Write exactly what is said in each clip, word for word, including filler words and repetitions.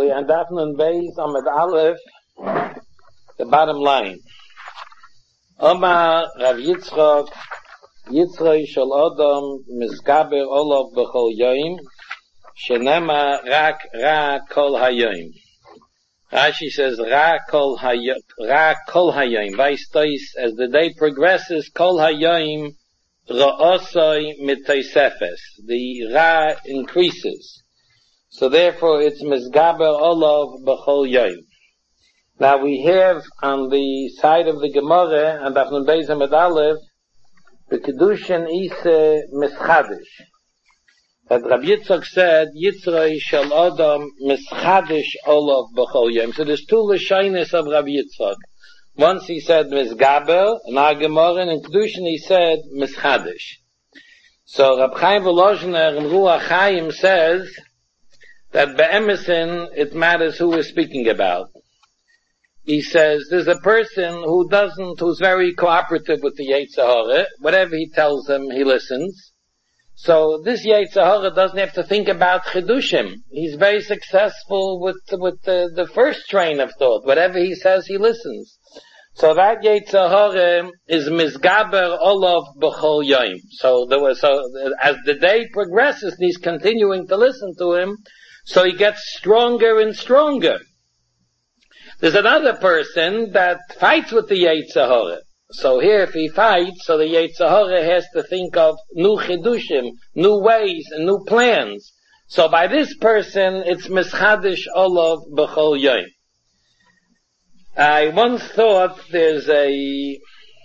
We are Daphne Beis Amid Aleph, the bottom line. Omar Rav Yitzchok, Yitzray Shal Odom, Mizgaber Olav B'chol Yoim, Shenema Rak Ra Kol Hayoim. Rashi says Ra Kol Hayoim, Ra Kol Hayoim. Vaistois, as the day progresses, Kol Hayoim Ra'osoi Mitoisefes. The Ra increases. So therefore it's Mizgaber Olav B'chol Yoim. Now we have on the side of the Gemara, and Dafnun Beis Amid Aleph, the Kedushin Ise Mischadish. That Rabbi Yitzchak said, Yitzray Shal Adam Mischadish Olav B'chol Yoim. So there's two Lashonos of Rabbi Yitzchak. Once he said Mizgaber, in our Gemara, and in Kedushin he said Mischadish. So Rab Chaim Volozhiner in Ruach Chaim says that be'emesin it matters who we're speaking about. He says there's a person who doesn't, who's very cooperative with the Yetzer Hara. Whatever he tells him, he listens. So this Yetzer Hara doesn't have to think about Chidushim. He's very successful with with the, the first train of thought. Whatever he says, he listens. So that Yetzer Hara is Mizgaber Olav B'chol Yoim. So there was, so as the day progresses, and he's continuing to listen to him, so he gets stronger and stronger. There's another person that fights with the Yetzer Hara. So here if he fights, so the Yetzer Hara has to think of new chidushim, new ways and new plans. So by this person, it's Mischadish Olav B'chol Yoim. I once thought there's a,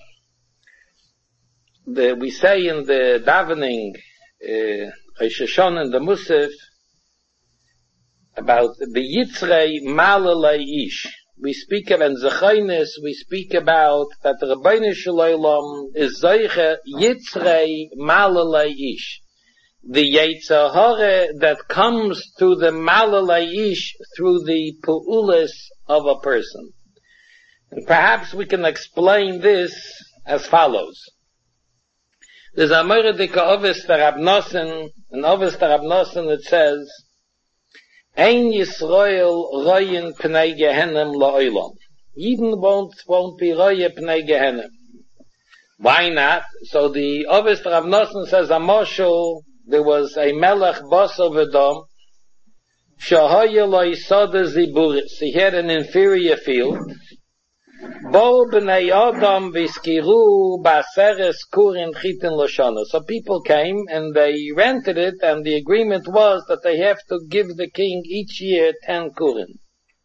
the, we say in the davening, uh, Rosh Hashanah and the Musaf, about the Yitzrei Malalei Ish. We speak of in Zechaynis, we speak about that the Rabbeinu Shalom is Zeiche Yitzrei Malalei Ish. The Yetzer Hara that comes to the Malalei Ish through the Pu'ulis of a person. And perhaps we can explain this as follows. There's a Meredika Ovis Tarab Nosen, an Ovis Tarab Nosen that says, Ein Yisrael royen pnei Gehenem la'olam. Yidden won't, won't be roye pnei Gehenem. Why not? So the Ovis Rav Nosson says, Amoshel, there was a Melech Basar V'Dom, Shahoye lo Yisada Ziburis. He had an inferior field. Bo b'nei Adam v'skiru b'aseres kurin chitin loshana. So people came and they rented it, and the agreement was that they have to give the king each year ten kurin.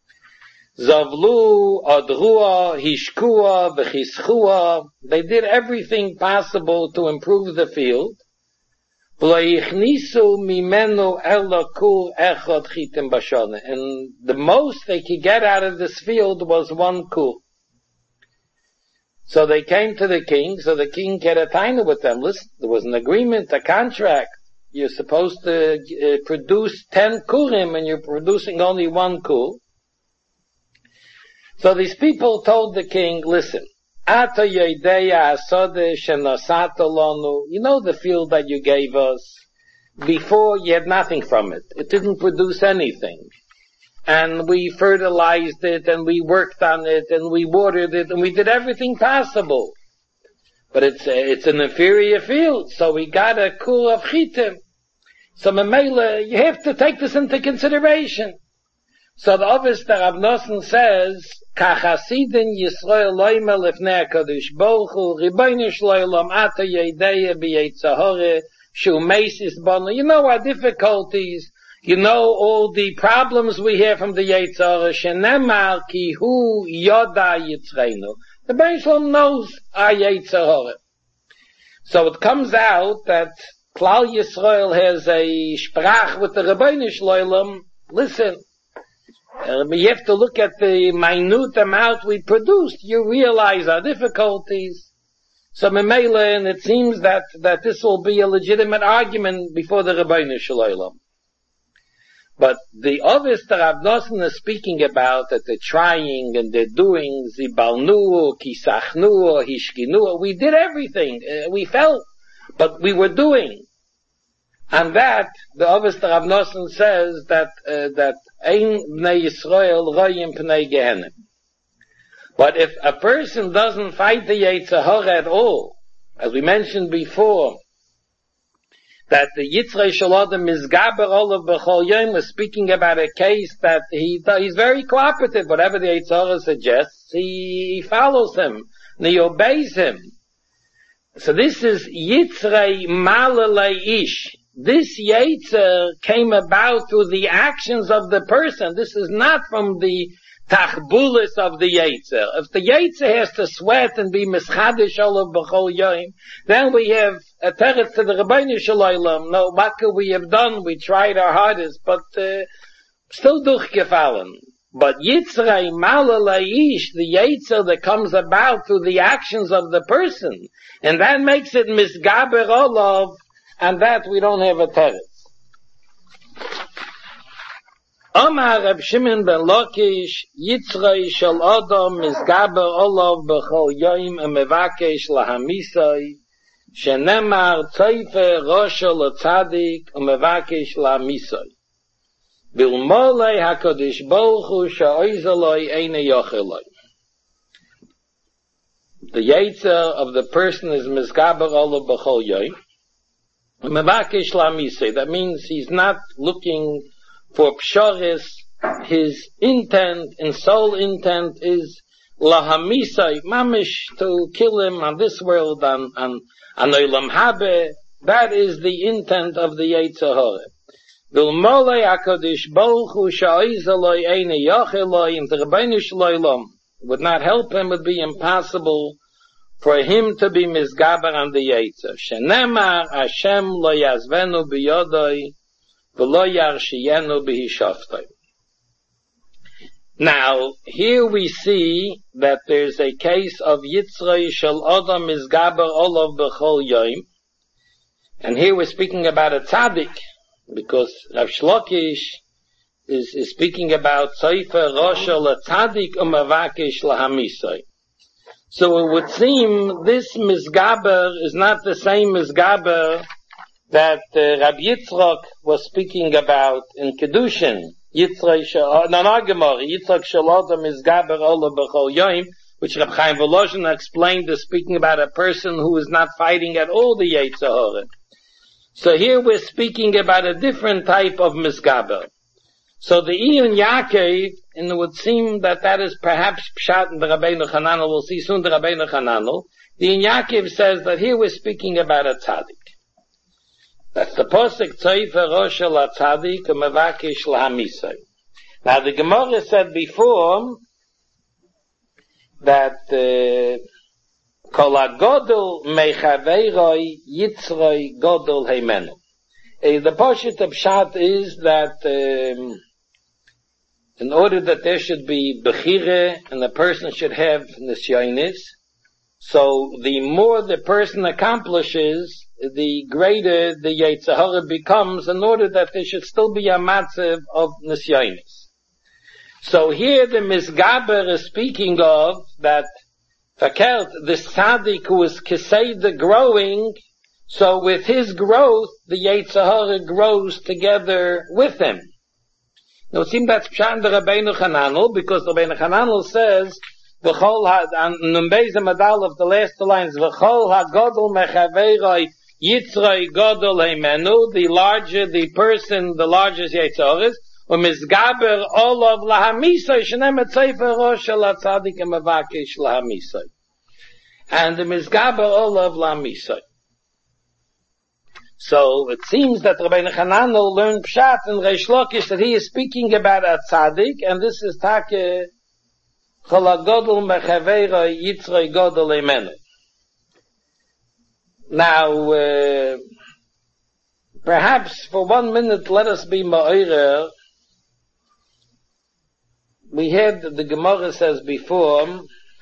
Zavlu, adrua, hishkua, v'chischua. They did everything possible to improve the field. V'loichnisu mimenu ela kur echad chitin b'shana. And the most they could get out of this field was one kur. So they came to the king, so the king had a taina with them. Listen, there was an agreement, a contract. You're supposed to uh, produce ten kurim, and you're producing only one kur. So these people told the king, listen, Ata yodeya asode shenosata lonu. You know the field that you gave us? Before, you had nothing from it. It didn't produce anything. And we fertilized it, and we worked on it, and we watered it, and we did everything possible. But it's a, it's an inferior field, so we got a kur of chitim. So Memela, you have to take this into consideration. So the Ovis that Rav Nosson says, Kachasidin Yisrael loyma lefnei HaKadosh Baruch Hu, Ribono Shel Olam ata yedeya b'Yetzer Hara, shu meisis banu. You know our difficulties. You know all the problems we hear from the Yetzer Hara. Shenemar ki hu yoda yitzreinu. The Rebbeinu Shalom knows our Yetzer Hara. So it comes out that Klal Yisrael has a sprach with the Rebbeinu Shalom. Listen, uh, you have to look at the minute amount we produced. You realize our difficulties. So Memela, and it seems that, that this will be a legitimate argument before the Rebbeinu Shalom. But the Ovis that Rav Nosson is speaking about, that they're trying and they're doing, zibalnu, kisachnu, hishkinu, we did everything. Uh, we felt, but we were doing. And that, the Ovis that Rav Nosson says that, uh, that ein bnei Yisrael royim pnei Gehenna. But if a person doesn't fight the Yetzer Hara at all, as we mentioned before, that the Yitzray Shalodem is Gaber Olav B'chol Yom was speaking about a case that he he's very cooperative. Whatever the Yetzer Hara suggests, he, he follows him and he obeys him. So this is Yitzray Malalei Ish. This Yetzer came about through the actions of the person. This is not from the Tachbulis of the Yetzer. If the Yetzer has to sweat and be Mischadish Olav B'chol Yom, then we have a teretz to the Rabbeinu Shalom. No, what could we have done? We tried our hardest, but uh, still durchgefallen. But Yitzray Malalei Ish, the Yetzer that comes about through the actions of the person, and that makes it Misgaber Olav, and that we don't have a teretz. Omar Reb Shimon ben Lakish, Yitzray shel Adam Misgaber Olav B'chol Yom Umevakesh Lahamisai, Shenemar Tzeifer Rosha L'Tzadik Umevakesh Lahamisai. Bilmolei HaKadosh Baruch Hu Sha'oizaloi Eine Yocheloi. The Yetzer of the person is Misgaber Olav B'chol Yom Umevakesh Lahamisai. That means he's not looking for psharis. His intent and sole intent is lahamisai, mamish, to kill him on this world, on on on olam habe. That is the intent of the Yetzer Hara. Vilmolei HaKadosh Baruch Hu sha'oizaloi eine yacheloi, and the Rabbeinu Shalom would not help him. It would be impossible for him to be misgaber on the Yetzer. Shenemar Hashem lo yazvenu biyodoi. Now, here we see that there's a case of Yitzray shel Adam Misgaber Olav B'chol Yom, and here we're speaking about a tzaddik, because Rav Shlokish is, is speaking about Tzeifer Rosha L'Tzaddik Umavakesh Lahamisai. So it would seem this Misgaber is not the same Misgaber that uh, Rabbi Yitzchak was speaking about in Kedushin. Yitzchak shel no no Gemara. Yitzchak shel Adam is Gaber Olav B'chol Yom, which Reb Chaim Volozhin explained is speaking about a person who is not fighting at all the Yetzer Hara. So here we're speaking about a different type of Misgaber. So the Iyun Yaakov, and it would seem that that is perhaps Pshat in the Rabbeinu Hananel. We'll see soon the Rabbeinu Hananel. The Iyun Yaakov says that here we're speaking about a tzaddik. That's the posuk Tzeifer Rosha L'Tzadik Umevakesh Lahamisai. Now the Gemara said before that Kol HaGodol Mechaveiroi Yitzroi Godol Heimenu. The posuk of Pshat is that um, in order that there should be Bechire and the person should have Nisyonis, so the more the person accomplishes, the greater the Yetzer Hara becomes, in order that there should still be a matzav of Nisyonis. So here the Misgaber is speaking of that Fakert, the tzaddik who is Keseda growing, so with his growth, the Yetzer Hara grows together with him. Now it seems that's Pshat the Rabbeinu Hananel, because the Rabbeinu Hananel says, V'chol ha, and Numbeza Madal of the last lines, V'chol ha-godol mechaveiroi Yitzroi Godol Heimenu, the larger the person, the largest Yetzer Hara is, u'mizgaber olav lahamisoi, shenem et Tzeifer Rosha L'Tzadik Umevakesh Lahamisoi. And the mizgaber olav lahamisoi. So it seems that Rabbeinu Hananel learned Pshat in Reish Lakish that he is speaking about a tzaddik, and this is Take Chol HaGodol Mechaveiroi Yitzroi Godol Heimenu. Now, uh, perhaps for one minute, let us be ma'orer. We had, the Gemara says before,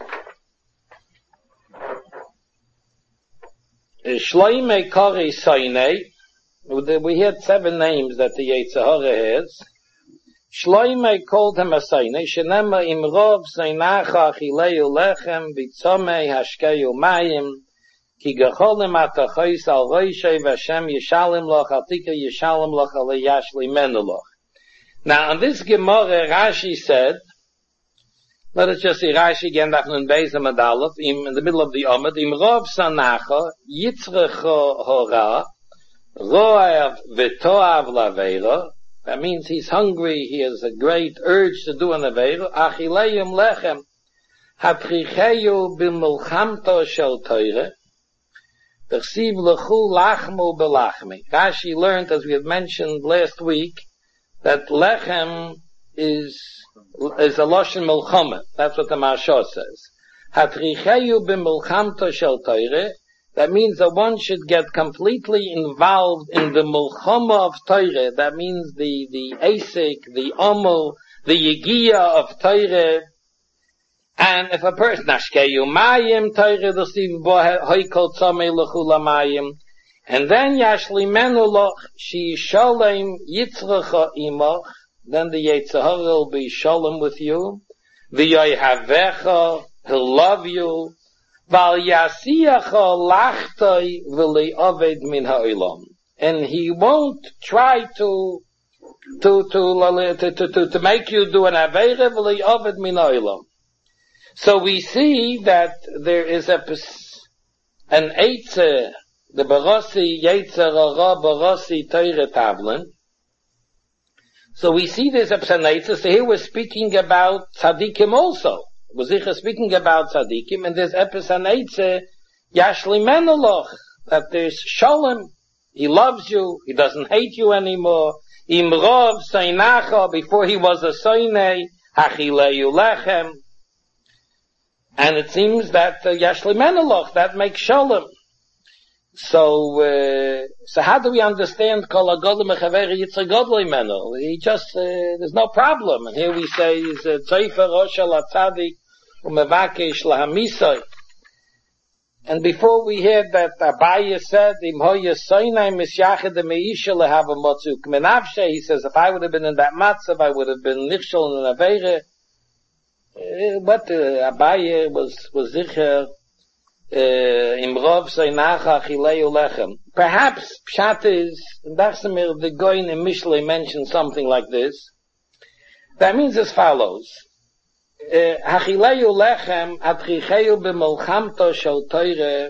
Shloimeh Kori Soinei, we had seven names that the Yetzer Hara has. Shloimeh called him a Soinei, Shenema Imrov Soinacha Achileu Lechem Bitzomei Hashkeyu Mayim Ki Gecholim Atachois Al Roishei Vashem Yishalim Loch Altika Yishalim Loch Aliyash Limenu Loch. Now, on this Gemara, Rashi said, let us just see Rashi again, Dafnun Beis Aleph, in the middle of the Omid, Im Rov Sanacha, Yitzrecho Hora, Roav V'Toav Laveira. That means he's hungry, he has a great urge to do an Aveira. Achileyim Lechem, Hatricheyu B'Mulchamto Shel Teire, V'Chsiv L'chu Lachmu B'Lachmi. Rashi learned, as we had mentioned last week, that Lechem is is a Lashon Milchama. That's what the Maharsha says. Hatricheyu b'milchamto shel Torah. That means that one should get completely involved in the Milchama of Torah. That means the, the Asik, the Omel, the Yegiya of Torah. And if a person, Nashkeyu Mayim Torah, the Steve Bo Hoikol Tzomei L'chula Mayim. And then Yashlimenu Loch, Shi Sholem Yitzrecha Imoch. Then the Yetzer Hara will be shalom with you. V'yoyhavecha, he'll love you. Val yasiyacha lachtoi v'li oved min ha'olam. And he won't try to, to, to, to, to, to, to make you do an aveira v'li oved min ha'olam. So we see that there is a, an eitze, the Barossi Yetzer Hara Barossi Teire Tavlin. So we see this episanetza. So here we're speaking about tzaddikim also. We're speaking about tzaddikim, and there's episanetza yashli menoloch, that there's shalom. He loves you. He doesn't hate you anymore. Imrov seinacha, before he was a soinei, hachileyu lechem. And it seems that uh, yashli menoloch, that makes shalom. So, uh, so how do we understand kol hagodol mechaver yitzre godlei meno? He just, uh, there's no problem. And here we say, is tzeifer rosh al atzadik umevakesh lahamisoi. And before we heard that Abaye said, im hoye soinai misyached meisha lehava motzuk menavshe, he says, if I would have been in that matzav, I would have been nichshol in an aveire. Uh, but uh, Abaye was, was zicher, Imrov Seinacha Achileu Lechem. Perhaps Pshat is, Dachsemir, the Goyin in Mishlei mentioned something like this. That means as follows. Achileu Lechem Atricheu b'Molchamto Shel Torah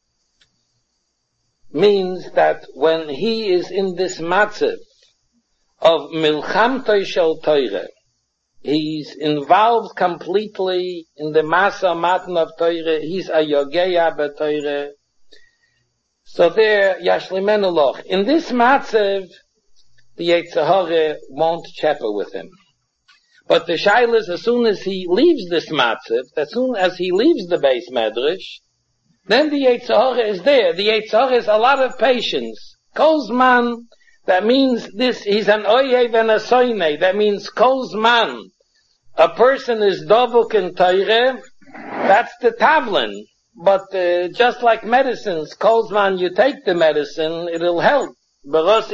means that when he is in this matzav of Milchamto Shel Torah, he's involved completely in the Masa Matan of Torah. He's a Yogeya b'Torah. So there, Yashlimenu Loch. In this Matzav, the Yetzer Hara won't chapper with him. But the Shaila is, as soon as he leaves this Matzav, as soon as he leaves the base Medrash, then the Yetzer Hara is there. The Yetzer Hara is a lot of patience. Kozman, that means this, he's an oyev and a soinei. That means kozman. A person is dovuk in Torah, that's the tavlin. But uh, just like medicines, kozman, you take the medicine, it'll help. But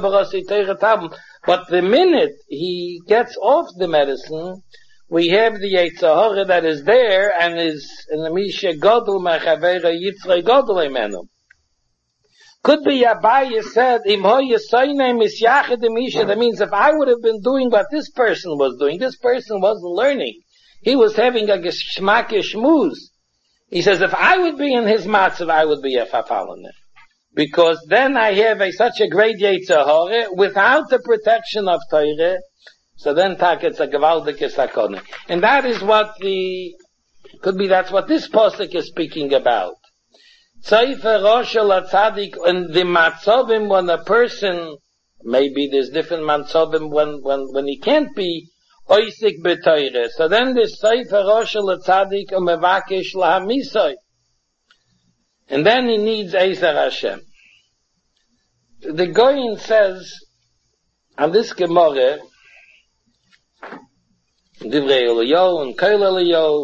the minute he gets off the medicine, we have the Yetzer Hara that is there and is in the Misha Godel Mechaveira Yitzre Godel Emenu. Could be Abaye said, Im hoye soinei misyached misha. That means if I would have been doing what this person was doing, this person wasn't learning. He was having a geschmacke schmooze. He says, if I would be in his matzav, I would be a fafalaner. Because then I have a, such a great Yetzer Hara without the protection of Torah. So then tak it's a gewaldige sakone. And that is what the, could be that's what this posuk is speaking about. Tzeifer rosh al atzadik, and the matzovim when a person, maybe there's different matzovim when, when, when he can't be oisik b'toyre. So then this tzeifer rosh al atzadik umevakesh lahamisoi. And then he needs Ezer Hashem. The Goyin says, on this Gemara, Divrei Eliyahu and Koil Eliyahu,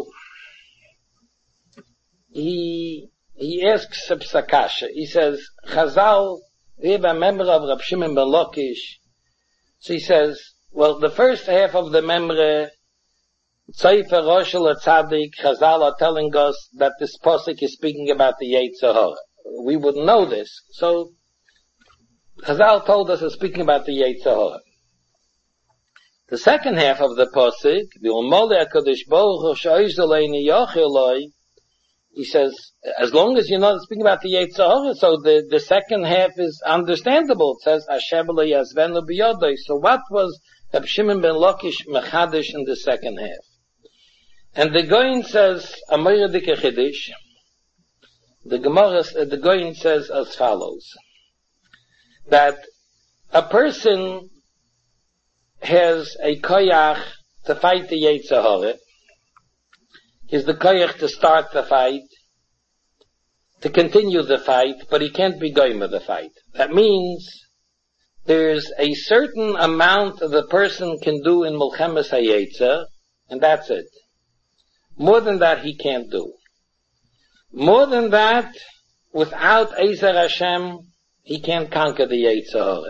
he, he asks a psakasha. He says, Chazal, we have a member of Rab Shimon ben Lakish. So he says, well, the first half of the member, Tzeifer Rosh Latzadik, Chazal are telling us that this posuk is speaking about the Yetzer Hara. We wouldn't know this. So, Chazal told us it's speaking about the Yetzer Hara. The second half of the pasuk, V'ilmolei HaKadosh Baruch Hu she'ozel eini yachiloi, he says, as long as you're not speaking about the Yetzer Hara, so the, the second half is understandable. It says, Hashem lo yazvenu b'yodoi. So what was Reb Shimon ben Lakish mechadish in the second half? And the Goyin says, Amor Dike Chiddush, the Gemara, the Goyin says as follows, that a person has a koyach to fight the Yetzer Hara. He's the koyach to start the fight, to continue the fight, but he can't be goyim of the fight. That means there's a certain amount the person can do in Mulchemes HaYetzer, and that's it. More than that he can't do. More than that, without Ezer Hashem, he can't conquer the Yetzer Hara.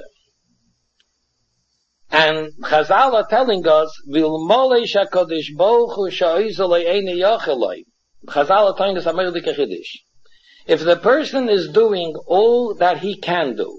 And Chazal are telling us, V'ilmolei HaKadosh Baruch Hu she'ozel eini yachiloi. Chazal are telling us, Amor Dike Chiddush. If the person is doing all that he can do,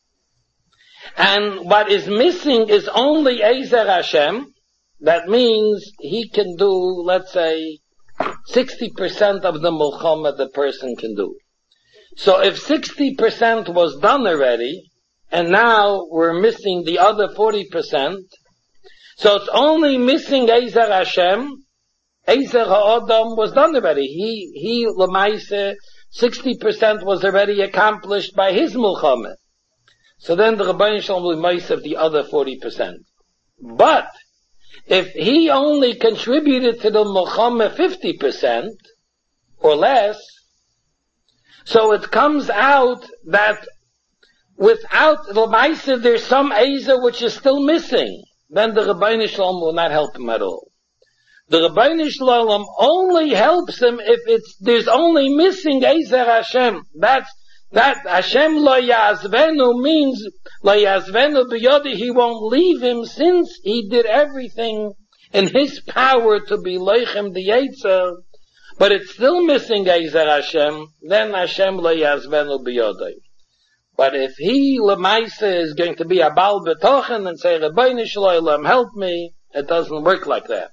and what is missing is only Ezer Hashem, that means he can do, let's say, sixty percent of the Mulchama the person can do. So if sixty percent was done already, and now we're missing the other forty percent, so it's only missing Ezer Hashem. Ezer Ha'adam was done already. He, he, Lamaise, sixty percent was already accomplished by his Mulchama. So then the Rebbeinu Shalom will mice of the other forty percent. But, if he only contributed to the Mulchama fifty percent, or less, so it comes out that without the Maisa, there's some Ezer which is still missing. Then the Rebbeinu Shalom will not help him at all. The Rebbeinu Shalom only helps him if it's, there's only missing Ezer Hashem. That's, that Hashem lo yazvenu means, lo yazvenu b'yodi, he won't leave him since he did everything in his power to be leichem the Yetzer, but it's still missing Ezer Hashem, then Hashem lo yazvenu b'yodi. But if he, Lemaisa, is going to be a Baal B'tochen and say, Rebbeinu Shalom, help me, it doesn't work like that.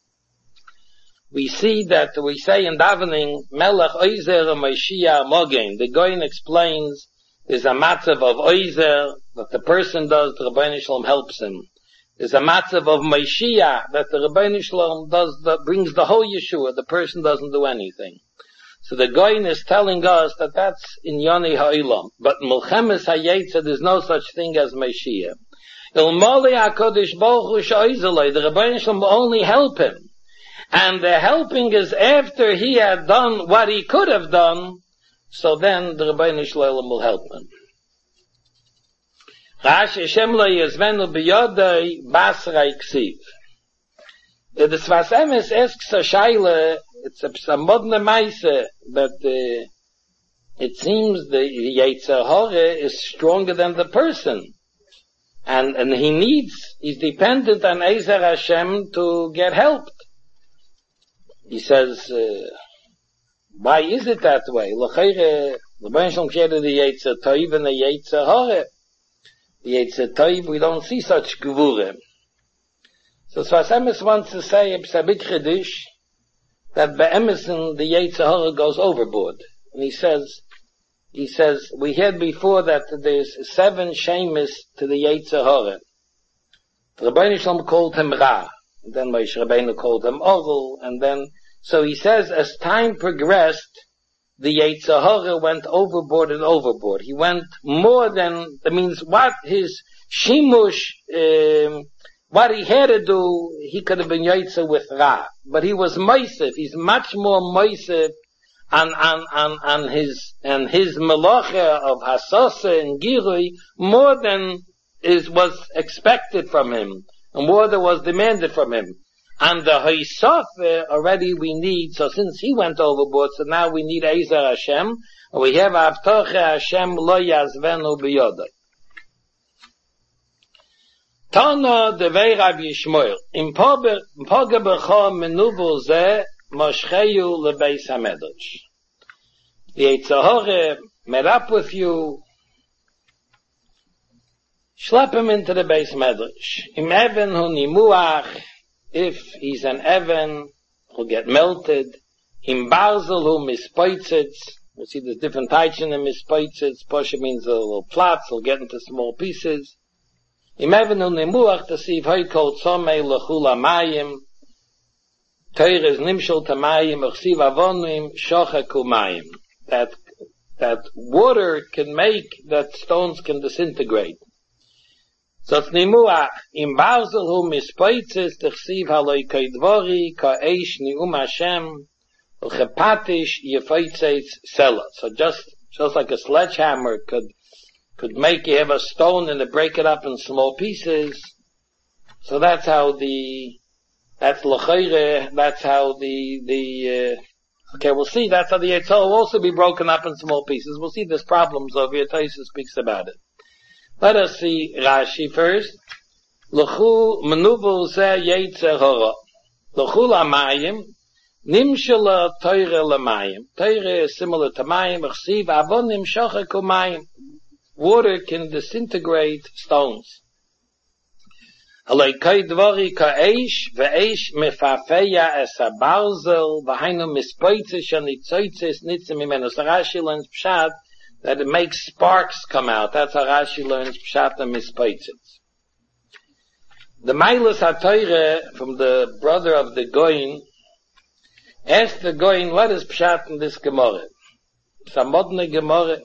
We see that, we say in davening, Melech Oizer Mashiach Mogen. The Goyin explains, there's a matzav of Oizer, that the person does, the Rebbeinu Shalom helps him. There's a matzav of Mashiach, that the Rebbeinu Shalom does, the, brings the whole Yeshua, the person doesn't do anything. So the Goyin is telling us that that's in Yoni Ha'ilam. But Mulchemes HaYetzer, there's no such thing as Mashiach. Ilmolei HaKadosh Baruch Hu she'ozel, the Rebbeinu Shalom will only help him. And the helping is after he had done what he could have done, so then the Rebbeinu Shalom will help him. Rashi Hashem lo yazvenu b'yodei basrei ksiv. The Sfas Emes asks a shaila, it's a modern maise, but uh, it seems the Yetzer Hara is stronger than the person. And, and he needs, he's dependent on Ezer Hashem to get helped. He says, uh, why is it that way? L'chayre, the Rebbeinu Shalom created the Yetzer Tov and the Yetzer Hara. The Yetzer Tov, we don't see such gevurim. So Sfas Emes wants to say, it's a big chiddush, that by Emerson, the Yetzer Hara goes overboard. And he says, he says, we heard before that there's seven shemis to the Yetzer Hara. The Rebbeinu Shalom called him Ra. And then Moshe Rabbeinu called him Orel, and then, so he says, as time progressed, the Yetzer Hara went overboard and overboard. He went more than, that means what his shimush, um, what he had to do, he could have been Yetzer with Ra. But he was Moisef, he's much more Moisef on, on, on, on his, and his melacha of Hasasa and Girui, more than is, was expected from him. And more than was demanded from him. And the Haisaf already we need, so since he went overboard, so now we need Ezer Hashem, and we have Avtoche Hashem lo yazvenu b'yodai. Tana devei Rabbi Yishmael, im poge b'cha menuvel zeh, moshcheyu lebeis hamedrash. The Yetzer Hara met up with you, Schlep him into the base medrash. Im even hu nimuach, if he's an even, he'll get melted. Im barzel hu mispoitzitz, we see there's different types in the mispoitzitz. Posha means a little plots, he'll get into small pieces. Im even hu nimuach, to see if he called somei lechula mayim, teires nimshol tamayim, uchsiv avonim, shochaku mayim. That, that water can make, that stones can disintegrate. So it's nimuach, im barzel hu mispoitzes, t'chsiv haloi kaidvori, ka eish ni'um Hashem, uchepatish yefoitzes sela. So just, just like a sledgehammer could, could make you have a stone and to break it up in small pieces. So that's how the, that's l'chayre, that's how the, the, uh, okay, we'll see, that's how the Yetzer Hara will also be broken up in small pieces. We'll see there's problems over here, Taisa speaks about it. Let us see Rashi first. L'chu menuvel ze Yetzer Hara. L'chu lamayim, nimshela teire lamayim. Teire is similar to mayim, achsiv avonim shochaku mayim. Water can disintegrate stones. Alei kai dvari ka eish, ve'eish mefafeya es ha-barzel, v'hainu mispoitzes shanitzoitzes nitzim imenu. So Rashi learns pshat, that it makes sparks come out. That's how Rashi learns pshat and mispoitzes. The Meilas HaTorah from the brother of the Goyin asked the Goyin, what is pshat in this Gemara? Samodne Gemara,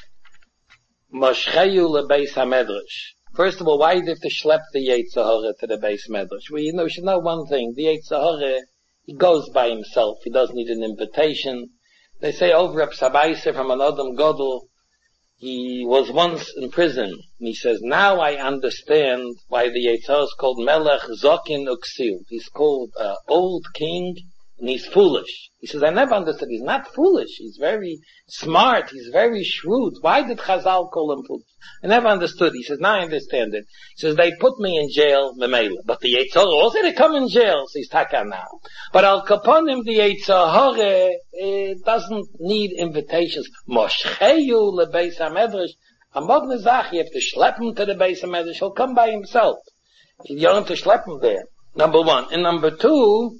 Moshcheyu lebeis HaMedrash. First of all, why do you have to schlep the Yetzer Hara to the base medrash? Well, you know, you should know one thing. The Yetzer Hara, he goes by himself. He doesn't need an invitation. They say over at Sabaisa from an Adam Godel, he was once in prison. And he says, now I understand why the Yetzer Hara is called Melech Zokin Uksil. He's called uh, old king, and he's foolish. He says, I never understood. He's not foolish. He's very smart. He's very shrewd. Why did Chazal call him foolish? I never understood. He says, now I understand it. He says, they put me in jail, Memela. But the Yetzer Hara also they come in jail. So he's taka now. But Al Kaponim, the Yetzer Hara, it doesn't need invitations. Moshcheyu lebeis HaMedrash. Amod Nezach, you have to schlep him to the base HaMedrash. He'll come by himself. You don't have to schlep him there. Number one. And number two,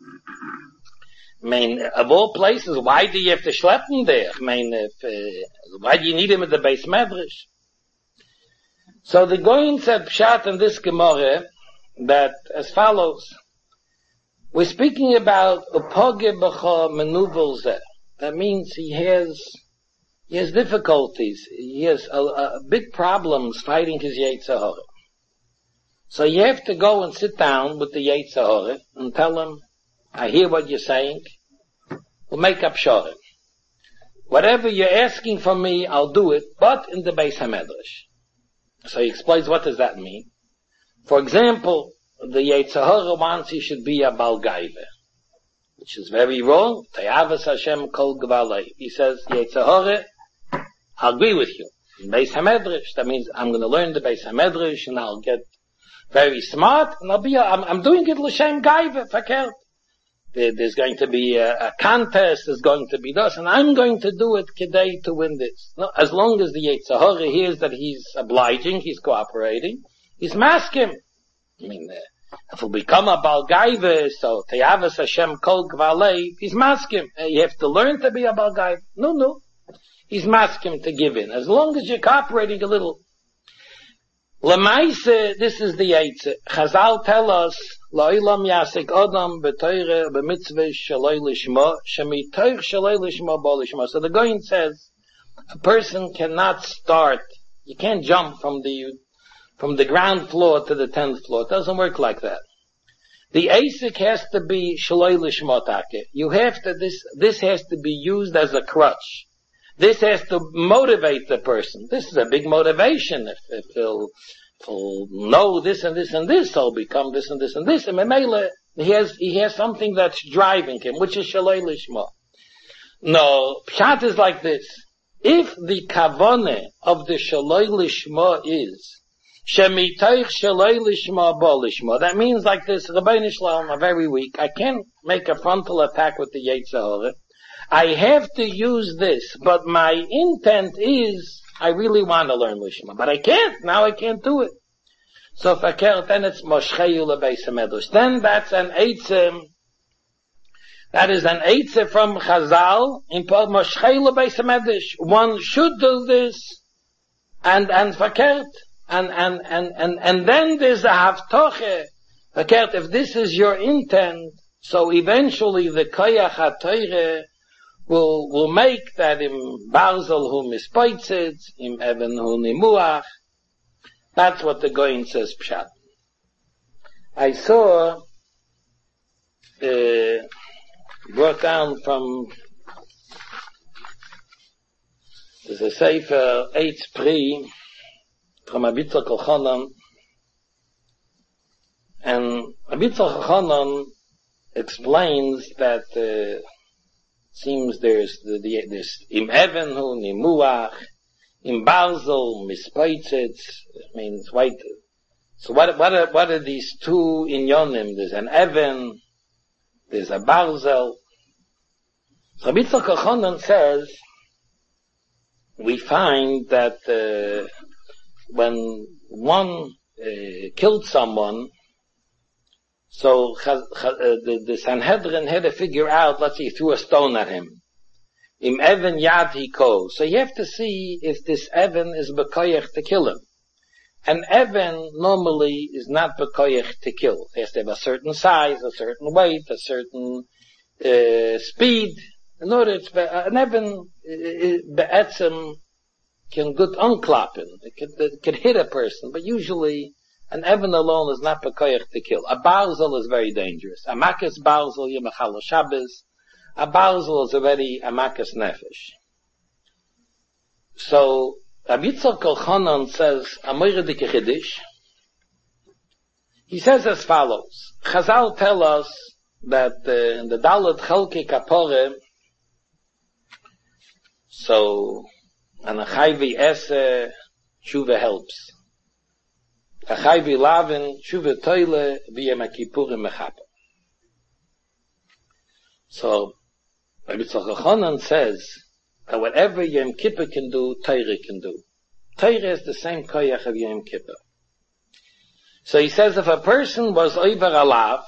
I mean, of all places, why do you have to schlep him there? I mean, if, uh, why do you need him at the base medrash? So the Goyin said pshat in this Gemara that as follows. We're speaking about upoge b'cha menuvel zeh. That means he has, he has difficulties. He has a, a big problems fighting his Yetzer Hara. So you have to go and sit down with the Yetzer Hara and tell him, I hear what you're saying. We'll make up shore. Whatever you're asking from me, I'll do it, but in the Beis HaMedrash. So he explains what does that mean. For example, the Yetzer Hara wants he should be a Balgaive, which is very wrong. Teyavas Hashem kol gvalei. He says, Yetzer Hara, I'll agree with you. In Beis HaMedrash, that means I'm going to learn the Beis HaMedrash and I'll get very smart and I'll be, a, I'm, I'm doing it l'shem gaive, verkehrt. There's going to be a, a contest, there's going to be this, and I'm going to do it today to win this. No, as long as the Yetzer Hara hears that he's obliging, he's cooperating, he's masking. I mean, uh, if he'll become a Balgaive, so Teyavas Hashem Kol Gvalei, he's masking. Uh, you have to learn to be a Balgaive. No, no. He's masking to give in. As long as you're cooperating a little. Lamaise, this is the Yetzer. Chazal tell us, La'ilam yasik adam b'toire b'mitzvah shaloi lishma, shemitoich shaloi lishma bo lishma. So the Goyin says, a person cannot start, you can't jump from the, from the ground floor to the tenth floor. It doesn't work like that. The asik has to be shaloi lishma take. You have to, this, this has to be used as a crutch. This has to motivate the person. This is a big motivation. If, if he'll, if he'll know this and this and this, he'll become this and this and this. And Memele, he has, he has something that's driving him, which is Shaloi Lishma. No, Pshat is like this. If the kavone of the Shaloi Lishma is, Shemitoich Shaloi Lishma Bo Lishma, that means like this, Rabbeinu Shalom are very weak. I can't make a frontal attack with the Yetzer Hara. I have to use this, but my intent is I really want to learn Lishma, but I can't. Now I can't do it. So Fakert, then it's Moshcheyu Lebeis HaMedrash. Then that's an Eitzim. That is an Eitzim from Chazal in Moshcheyu Lebeis HaMedrash. One should do this, and, and Fakert. And, and, and, and, and then there's a Haftoche. Fakert, if this is your intent, so eventually the Koyach HaToire will, will make that im Barzel hu mispoitzit, im Eben hu nimuach. That's what the Goyin says Pshat. I saw, uh, brought down from, there's a Sefer, Eitz Pri, from Abitzal Kochanan, and Abitzal Kochanan explains that uh, seems there's the, the there's im Evenhu nimuach, im Barzel mispaitzitz, means white. So what what are, what are these two inyonim? There's an Even, there's a Barzel. So Abitzal Kochanan says we find that uh, when one uh, killed someone, so uh, the, the Sanhedrin had to figure out, let's say he threw a stone at him. Im Even Yad Hiko. So you have to see if this Even is bekoyach to kill him. An Even normally is not bekoyach to kill. It has to have a certain size, a certain weight, a certain uh, speed. In order to, an Even be'etzem can good unclappen. It can, it can hit a person, but usually an Even alone is not bekoyach to kill. A Barzel is very dangerous. A Makas Barzel, Yemachal Shabbos. A Barzel is already a Makas Nefesh. So, Abitzal Kochanan says, Amoyre Dike Chiddush. He says as follows. Chazal tell us that uh, in the Dalet Chalke Kapore, so, and a Chayvi Ese, Tshuva helps. A Chayvi Lavin, Tshuva Toile, V'yem HaKippurim Mechapa. So, Abitzal Kochanan says that whatever Yom Kippur can do, Torah can do. Torah is the same koyach of Yom Kippur. So he says if a person was over alav,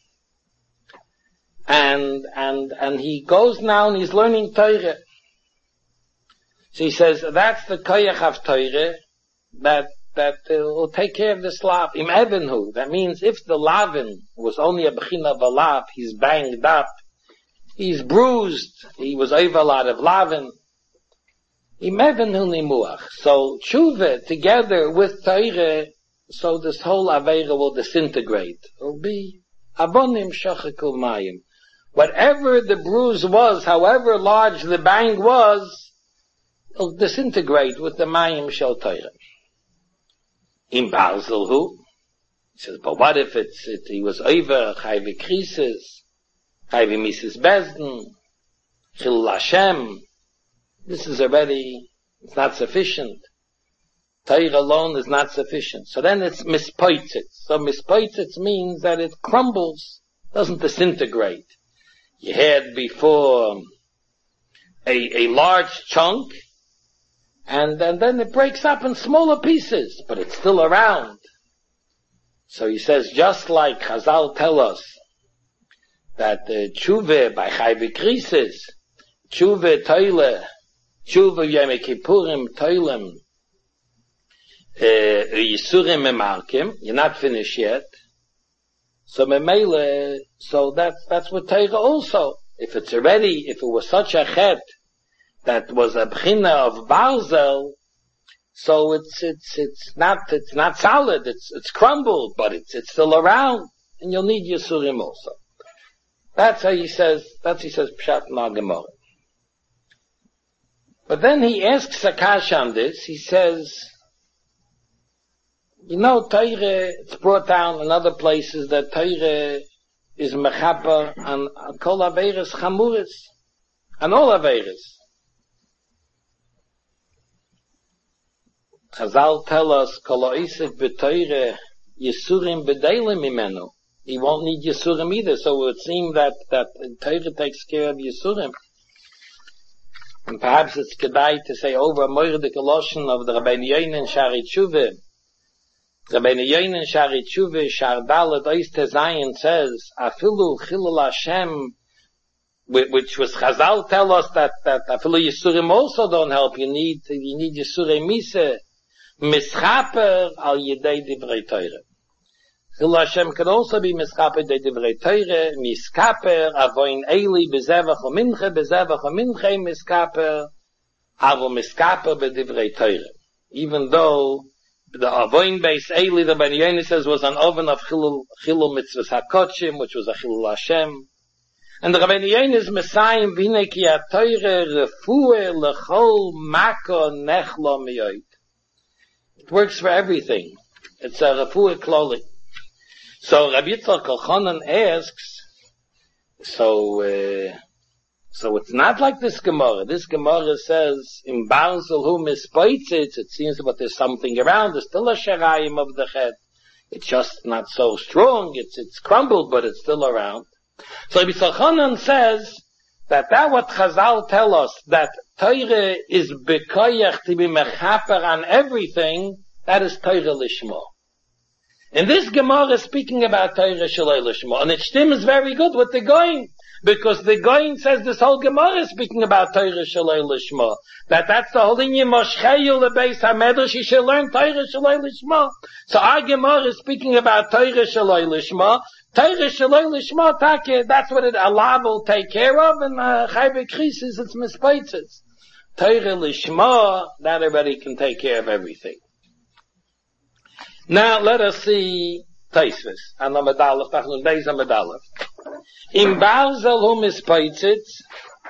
and, and, and he goes now and he's learning Torah, so he says, that's the koyach of Torah that, that uh, will take care of this lav. Im ebenhu. That means if the lavin was only a bechina of a lav, he's banged up, he's bruised, he was over a lot of lavin. Im ebenhu nimuach. So tshuva together with Torah, so this whole aveira will disintegrate. It will be abonim shachakul mayim. Whatever the bruise was, however large the bang was, it'll disintegrate with the mayim shel Torah. In Barzel hu, he says, but what if it's, it, he was over, chayvi krisis, chayvi mises bezden, chilul Hashem, this is already, it's not sufficient. Torah alone is not sufficient. So then it's mispoitzitz. So mispoitzitz means that it crumbles, doesn't disintegrate. You had before a, a large chunk, and, and then it breaks up in smaller pieces, but it's still around. So he says, just like Chazal tell us, that uh, tshuva by chayvi krisis, tshuva toile, tshuva yom kippurim toilem, yisurim memarkim, you're not finished yet. So memele, so that's, that's what Torah also. If it's already, if it was such a chet, that was a bchina of Barzel, so it's, it's, it's not, it's not solid, it's, it's crumbled, but it's, it's still around, and you'll need Yisurim also. That's how he says, that's he says, Pshat na Gemara. But then he asks Akash on this, he says, you know, Torah, it's brought down in other places that Torah is mechaper and kol averes chamuris, and all averes. Chazal tell us, kol ha'isek b'Torah yisurim b'deilim imenu. He won't need yisurim either, so it would seem that, that Torah takes care of yisurim. And perhaps it's kedai to say over a moirdik lotion of the Rabbeinu Yoinen Shari Tshuva. Rabbeinu Yoinen Shari Tshuva Shar Dalet Ois Tezayin says, Afilu Chilul Hashem, which was Chazal tell us that, that Afilu Yisurim also don't help. You need, you need Yisurei Mise. Mischaper al Yedei Divrei Torah. Chilul Hashem can also be Mischaper de Divrei Torah, Miskaper, Avoin Eili, Bezevach o Minche, Bezevach o Minche, Miskaper, Avo Miskaper be Divrei Torah. Even though the Avoin Beis Eili, the Ben Yonis says, was an oven of Chilul, Chilul Mitzvahs HaKodshim, which was a Chilul Hashem. And the Rabbeinu Yonis Messiah, Vine ki ha-Torah, Refueh, Lechol, Mako, Nechlo, Miyoit. It works for everything. It's a Refueh Kloli. So Rabbi Yitzchak Elchanan asks, so, uh, so it's not like this Gemara. This Gemara says, in Barzel hu mispaitzitz, it seems that there's something around, there's still a sharayim of the head. It's just not so strong, it's, it's crumbled, but it's still around. So Rabbi Yitzchak Elchanan says, that that what Chazal tell us, that Torah is bekoyach to be mechaper on everything, that is Torah lishma. And this Gemara is speaking about Torah Shalei Lishma. And it stems very good with the Goyim. Because the Goyim says this whole Gemara is speaking about Torah Shalei Lishma. That that's the whole thing, Moshcheyu lebeis HaMedrash, you should learn Torah Shalei Lishma. So our Gemara is speaking about Torah Shalei Lishma. Torah Shalei Lishma, that's what it, Allah will take care of, and Chayve Krisis, it's mispaitzes. Torah Lishma, that already can take care of everything. Now let us see Taisvis. And the Medalef, Tachnun Beis HaMedalef. In Barzel hu mispaitzitz,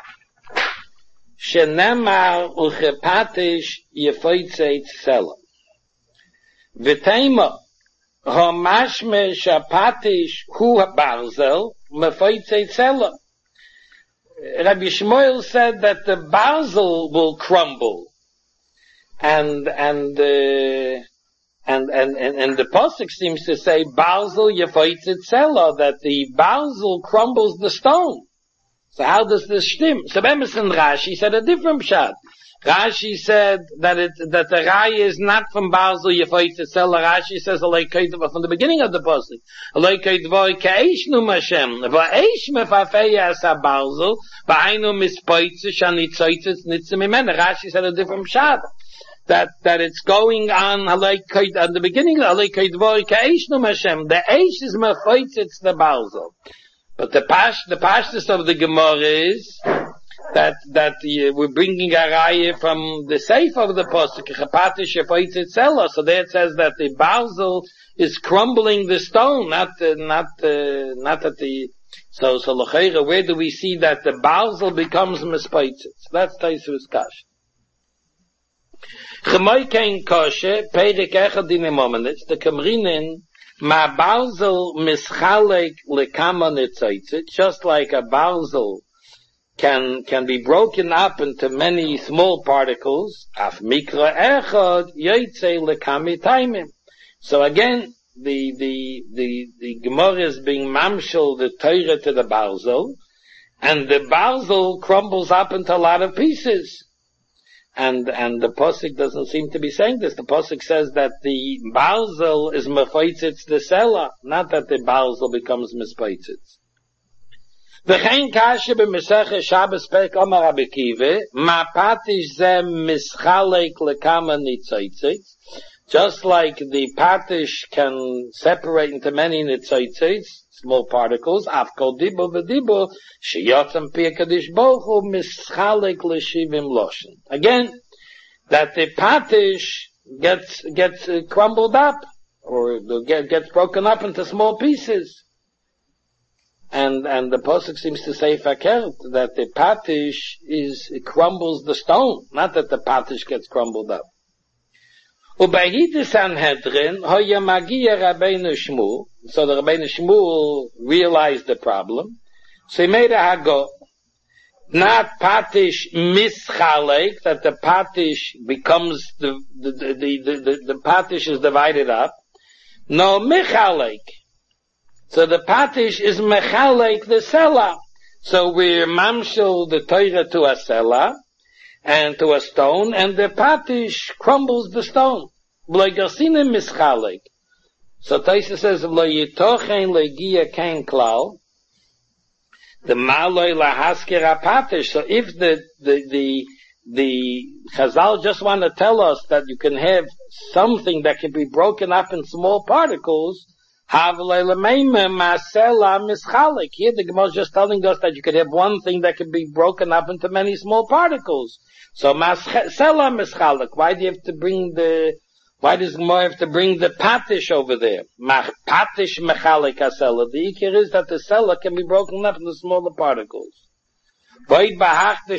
shenemar uchepatish yefoitzeit sela. V'teima, homashme shapatish hu barzel, mefoitzeit sela. Rabbi Shmuel said that the barzel will crumble. And, and, uh, And, and, and, and the Pasuk seems to say, Barzel Yefoitzit Sela, that the Barzel crumbles the stone. So how does this stem? So Emerson Rashi said a different pshat. Rashi said that it, that the Raya is not from Barzel Yefoitzit Sela. Rashi says, from the beginning of the Pasuk, Aleikoidvoi Keish Num Hashem, Va'eish Mefafeya Asa Barzel, Va'ainu Mispoitzish Anitzoitzit Nitzim Imena. Rashi said a different pshat. That, that it's going on, at the beginning, the Eish is Mefoitz, it's the Barzel. But the Pash, the Pashtus of the Gemara is, that, that uh, we're bringing a Raya from the Seif of the Pasuk, Chapatish Yefoitz Etzela. So there it says that the Barzel is crumbling the stone, not, uh, not, uh, not at the, so, so L'cheira, where do we see that the Barzel becomes Mespoitz? That's Taisvus Kash. Chemoi kein koshe, Perek echad in emomenitz, the Kamrinin, ma Barzel mischalek lekama netzoitzit, just like a Barzel can, can be broken up into many small particles, af mikra echad, yoitze lekami taimim. So again, the, the, the, the Gemara is being mamshel the Torah to the Barzel, and the Barzel crumbles up into a lot of pieces. And, and the Pasuk doesn't seem to be saying this. The Pasuk says that the Barzel is Mefoitzitz the Sela, not that the Barzel becomes Mispoitzitz. V'chein kashe b'mesechah Shabbos Perek Omar Rabbi Akiva, ma patish ze mischalek lekama nitzoitzitz. Just like the patish can separate into many nitzoitzitz, small particles, afkol dibo v'dibo, sheyotzam pi HaKadosh Baruch Hu mischalek l'shivim loshen. Again, that the patish gets, gets uh, crumbled up, or get, gets broken up into small pieces. And, and the Pasuk seems to say fakert, that the patish is, it crumbles the stone, not that the patish gets crumbled up. Ubahidis Sanhedrin, hoya magia Rabbeinu Shmuel. So the Rabbeinu Shmuel realized the problem. So he made a hago. Not patish mischalek, that the patish becomes the, the, the, the, the, the patish is divided up. No, michalek. So the patish is mechalek the sela. So we're mamshel the Torah to a sela. and to a stone, and the patish crumbles the stone. Blegarsinim mischalik. So Taisa says, Lo yitochen legia kein klal, the maloi lahasker patish. So if the, the, the, the Chazal just want to tell us that you can have something that can be broken up in small particles, here the Gemara is just telling us that you could have one thing that can be broken up into many small particles. So masela mischalek. Why do you have to bring the? Why does Gemara have to bring the patish over there? Patish mechalek asela. The ikir is that the sela can be broken up into smaller particles. Here also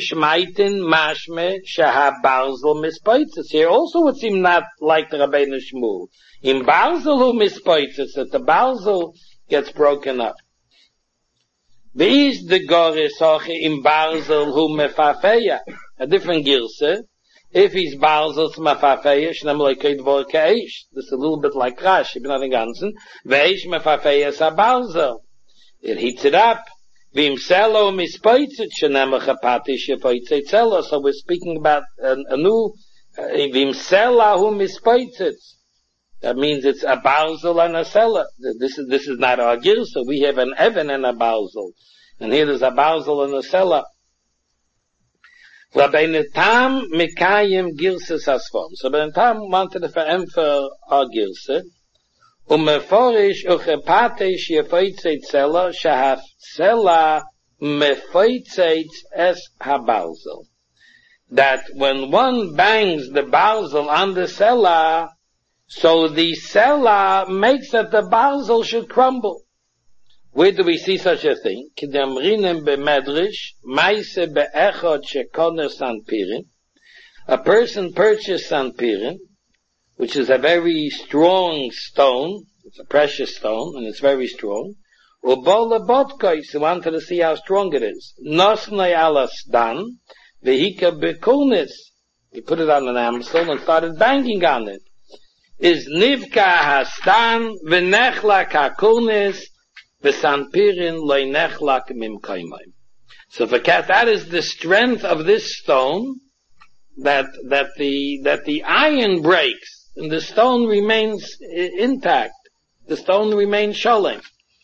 would seem not like the Rabbeinu Shmuel. In Barzel who mispoitzes, that the Barzel gets broken up. These the Goris Hoche in Barzel who mefafeya. A different girse. If he's Barzel to mefafeya, shnem lekeid vor keish. This is a little bit like Rashi, but nothing ganzen. Veish mefafeya is a Barzel. It heats it up. Vim selo mispoitzet shenemach patish yepoitzet selo. So we're speaking about a, a new vim sela who mispoitzet. That means it's a barzel and a sela. This is this is not our girsa. We have an even and a barzel, and here there's a barzel and a sela. Rabbeinu Tam mikayim girsas asfom. So Rabbeinu Tam wanted to emphasize our girsa. Umeforish uchepatish yefoitzet sela shahaf sela mefoitzet es habarzel. That when one bangs the barzel on the sela, so the sela makes that the barzel should crumble. Where do we see such a thing? Kidamrinim b'medrish ma'ase be'echod shekoner sanpirin. A person purchased sanpirin, which is a very strong stone. It's a precious stone, and it's very strong. Ubola botkois, he wanted to see how strong it is. Nosnei alas dan, vehika bekunis. He put it on an amsel and started banging on it. Is nivka hastan, v'nechlak hakunis, v'sanpirin lo'nechlak mimkaimayim. So for cat, that is the strength of this stone, that, that the, that the iron breaks, and the stone remains intact. The stone remains sholem.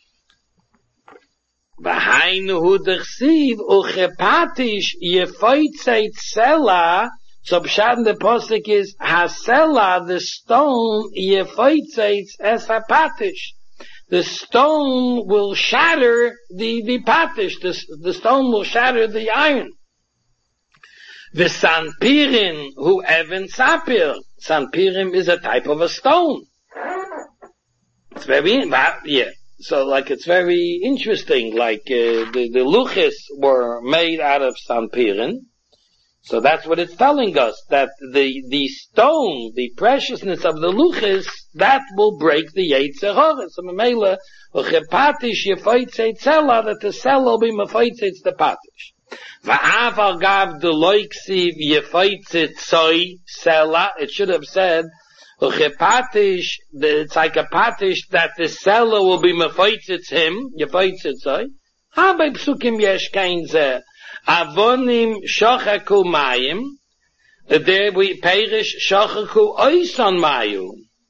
V'hainu hu d'chsiv uchepatish yefoitzeit sela. So pshat in the posuk is hasela, the stone yefoitzeit es hapatish. The stone will shatter the the patish. The, the stone will shatter the iron. The sanpirin hu even sapir. Sanpirim is a type of a stone. It's very, yeah. So like it's very interesting. Like uh, the the luchis were made out of sanpirin. So that's what it's telling us, that the the stone, the preciousness of the luchis, that will break the yetzer hara. So memela uchepatish yefoitzeit sela, that the sela will be mefoitzeit the patish. Va'avar gav de loiksiv yefoitzet soy sela. It should have said, uchepatish, it's like a patish that the sela will be mefoitzet him, yefoitzet soy. Ha bei psukim yesh kein zeh. Avonim shochaku mayim. There we perish shochaku oisan mayu.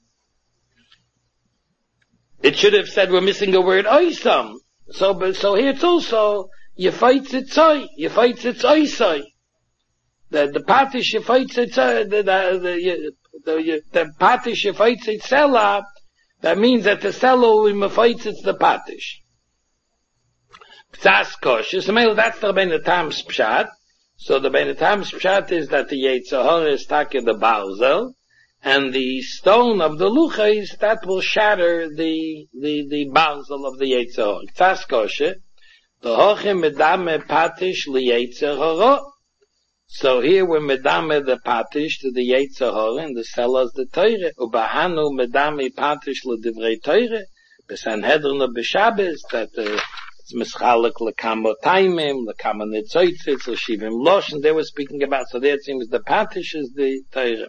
It should have said we're missing a word oisam. So, but, so here it's also, you fight it soy, you fight it oisai. The, the patish you fight it soy, the, the, the, the, the patish you fight it sela, that means that the sela will fight it the patish. That's kosher. So that's the Rabbeinu Tam's pshat. So the Rabbeinu Tam's pshat is that the yetzer hara is taken the barzel, and the stone of the luchais, that will shatter the the the barzel of the yetzer hara. That's kosher. The hoche medame patish li yetzer hara. So here we're medame the patish to the yetzer hara, and the selas the teire. Ubahanu medame patish le divrei teire. Besanhedrin of b'Shabbos, that the it's mischalek lekamo taimim, lekamo netzoitzitz, l'shivim losh, and they were speaking about, so there it seems the patish is the Torah.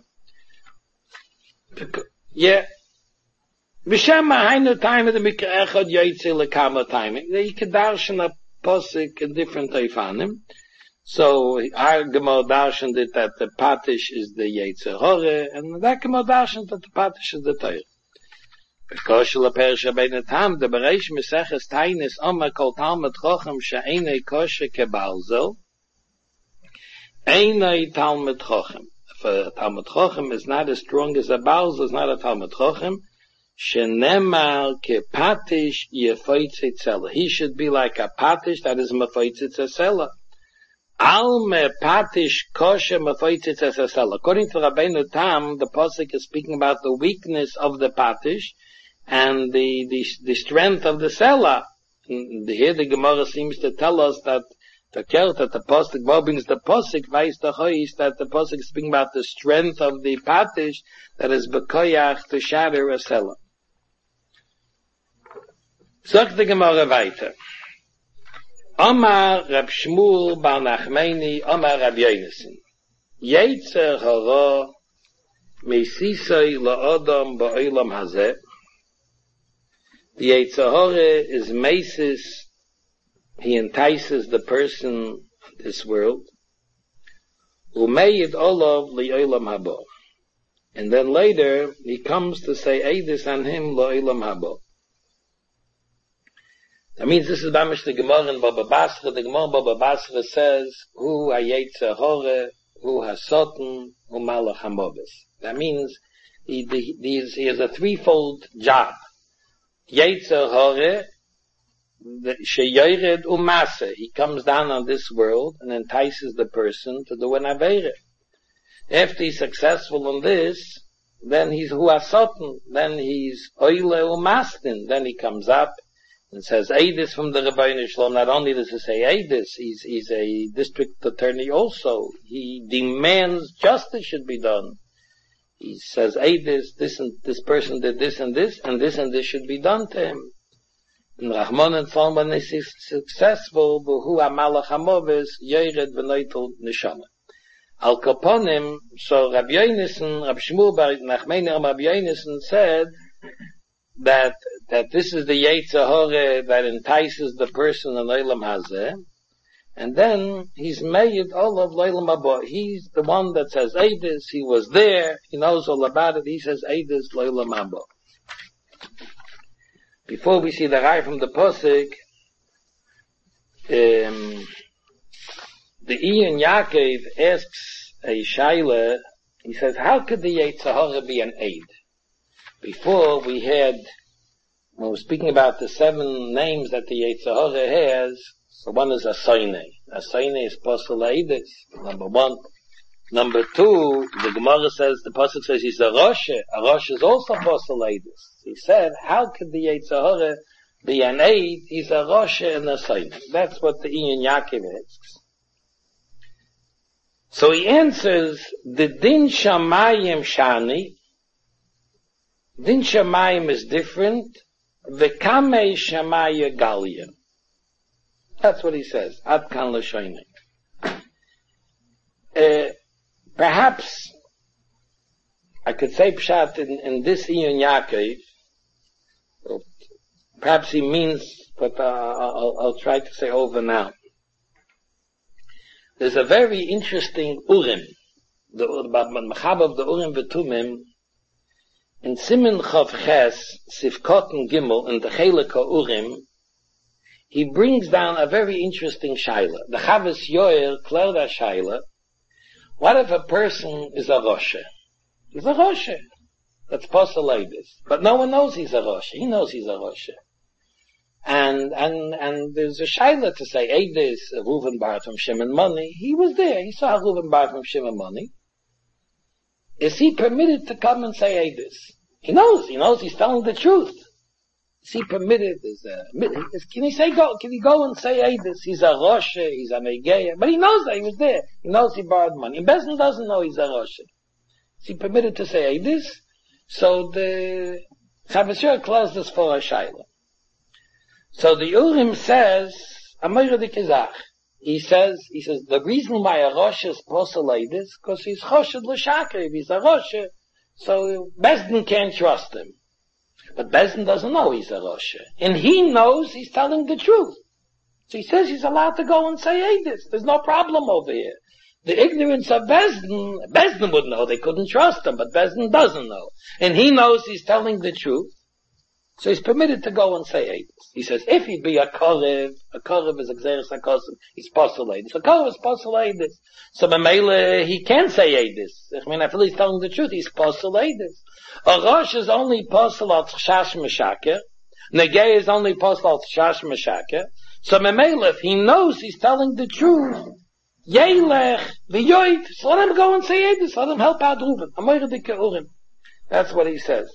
Yeah. V'shem ha'hainu taimim, the mikra echad yoytze lekamo taimim. You can darshan a posik in different taifanim. So, our Gemara darshaned it that the Patish is the Yetzer Hara, and that Gemara darshaned that the Patish is the Torah. Because the Perish Bein Tam, the Bereish Meseches Tainis Omer Kol Talmud Chochem She'enei Kosher Kebalzel, Einei Talmud Chochem. If a Talmud Chochem is not as strong as a Balzel, is not a Talmud Chochem, Shenemar Kepatish Yefoitzit Selah. He should be like a Patish that is Mefoitzit Selah. Al me patish kosher mefoitzitz esesel. According to Rabbeinu Tam, the pasuk is speaking about the weakness of the patish and the the, the strength of the selah. Here the Gemara seems to tell us that the kert that the pasuk brings the pasuk weiß the hois that the pasuk is speaking about the strength of the patish that is bekoyach to shatter a selah. Sagt the Gemara weiter. Amar Rab Shmuel bar Nachmani, Amar Rab Yonasan. Yetzer hara meisisai la'adam ba'olam hazeh. The Yetzer hara is meisis, he entices the person of this world. Umeid olav li'olam haba. And then later, he comes to say eidus on him la'olam haba. That means this is Bamish the Gemara in Baba Basra. The Gemara in Baba Basra says, Hu ha-Yetzer hara, Hu ha-Soten, Hu malach ha-Mobes. That means he, he, he has a threefold job. Yetzer hara, sheyored umase. He comes down on this world and entices the person to do an avera. After he's successful in this, then he's Hu ha-Soten. Then he's oile umastin. Then he comes up and says Eidus from the Rebbeinu Shalom. Not only does he say Eidus, he's, he's a district attorney also. He demands justice should be done. He says Eidus, this and this person did this and this, and this and this should be done to him. And Rahman and Salman is successful, B'hu ha-malach ha-moves, yored v'noitel neshama. Al Kaponim, so Rabbi Yonasan, Rabbi Shmuel bar Nachmani, Rabbi Yonasan said that that this is the Yetzer hara that entices the person in Olam Hazeh, and then he's made all of Olam Haba. He's the one that says Eidus, he was there, he knows all about it, he says Eidus Olam Haba. Before we see the Rai from the Pasuk, um, the Ian Yaakov asks a Shaila, he says, how could the Yetzer hara be an aid? Before we had, when we were speaking about the seven names that the Yetzer hara has, so one is Asoine. Asoine is Posel Eidus, number one. Number two, the Gemara says, the Pasuk says he's a Roshe. A Roshe is also Posel Eidus. He said, how could the Yetzer hara be an aid? He's a Roshe and a Asoine. That's what the Ian Yaakov asks. So he answers, the Din Shamayim Shani, Din Shamayim is different. V'kamei Shamaya Galia. That's what he says. Ad kan l'shoyne. Uh, perhaps I could say pshat in, in this Ian Yaakov. Perhaps he means, but uh, I'll, I'll try to say over now. There's a very interesting Urim, the about Machab of the Urim v'Tumim. In Simen Chav Ches, Sivkoten Gimel, in the Chelek Urim, he brings down a very interesting shaila. The Chavis Yoel cleared that shaila. What if a person is a Roshe? He's a Roshe. That's Posel Eidus. But no one knows he's a Roshe. He knows he's a Roshe. And, and, and there's a shaila to say, Eidus, Reuven bar from Shimon money. He was there. He saw Reuven bar from Shimon money. Is he permitted to come and say Eidus? He knows, he knows he's telling the truth. Is he permitted? Is, uh, is, can he say go, can he go and say Eidus? He's a Roshe, he's a Megeya, but he knows that he was there. He knows he borrowed money. And Bezdin doesn't know he's a Roshe. Is he permitted to say Eidus? So the Chavisher closed this for a Shaila. So the Urim says, Amayra de Kizach. He says, he says, the reason why a Rosh is Posel Eidus, because he's Choshed L'Shakir, he's a Rosh, so Bezdin can't trust him. But Bezdin doesn't know he's a Rosh. And he knows he's telling the truth. So he says he's allowed to go and say Eidus. There's no problem over here. The ignorance of Bezdin, Bezdin would know, they couldn't trust him, but Bezdin doesn't know. And he knows he's telling the truth. So he's permitted to go and say Eidus. He says, if he be a Korev, a Korev is Exeris HaKosim, he's Posel Eidus. A Korev is Posel Eidus. So Mamela, he can say Eidus. I mean, I feel he's telling the truth, he's Posel Eidus. A Rosh is only Posel al Tshash Meshaker. Negei is only Posel al Tshash Meshaker. So Mamela, if he knows he's telling the truth, Yeilech, v'yoyt, so let him go and say Eidus, let him help out Reuben. Amoyre dike Urim. That's what he says.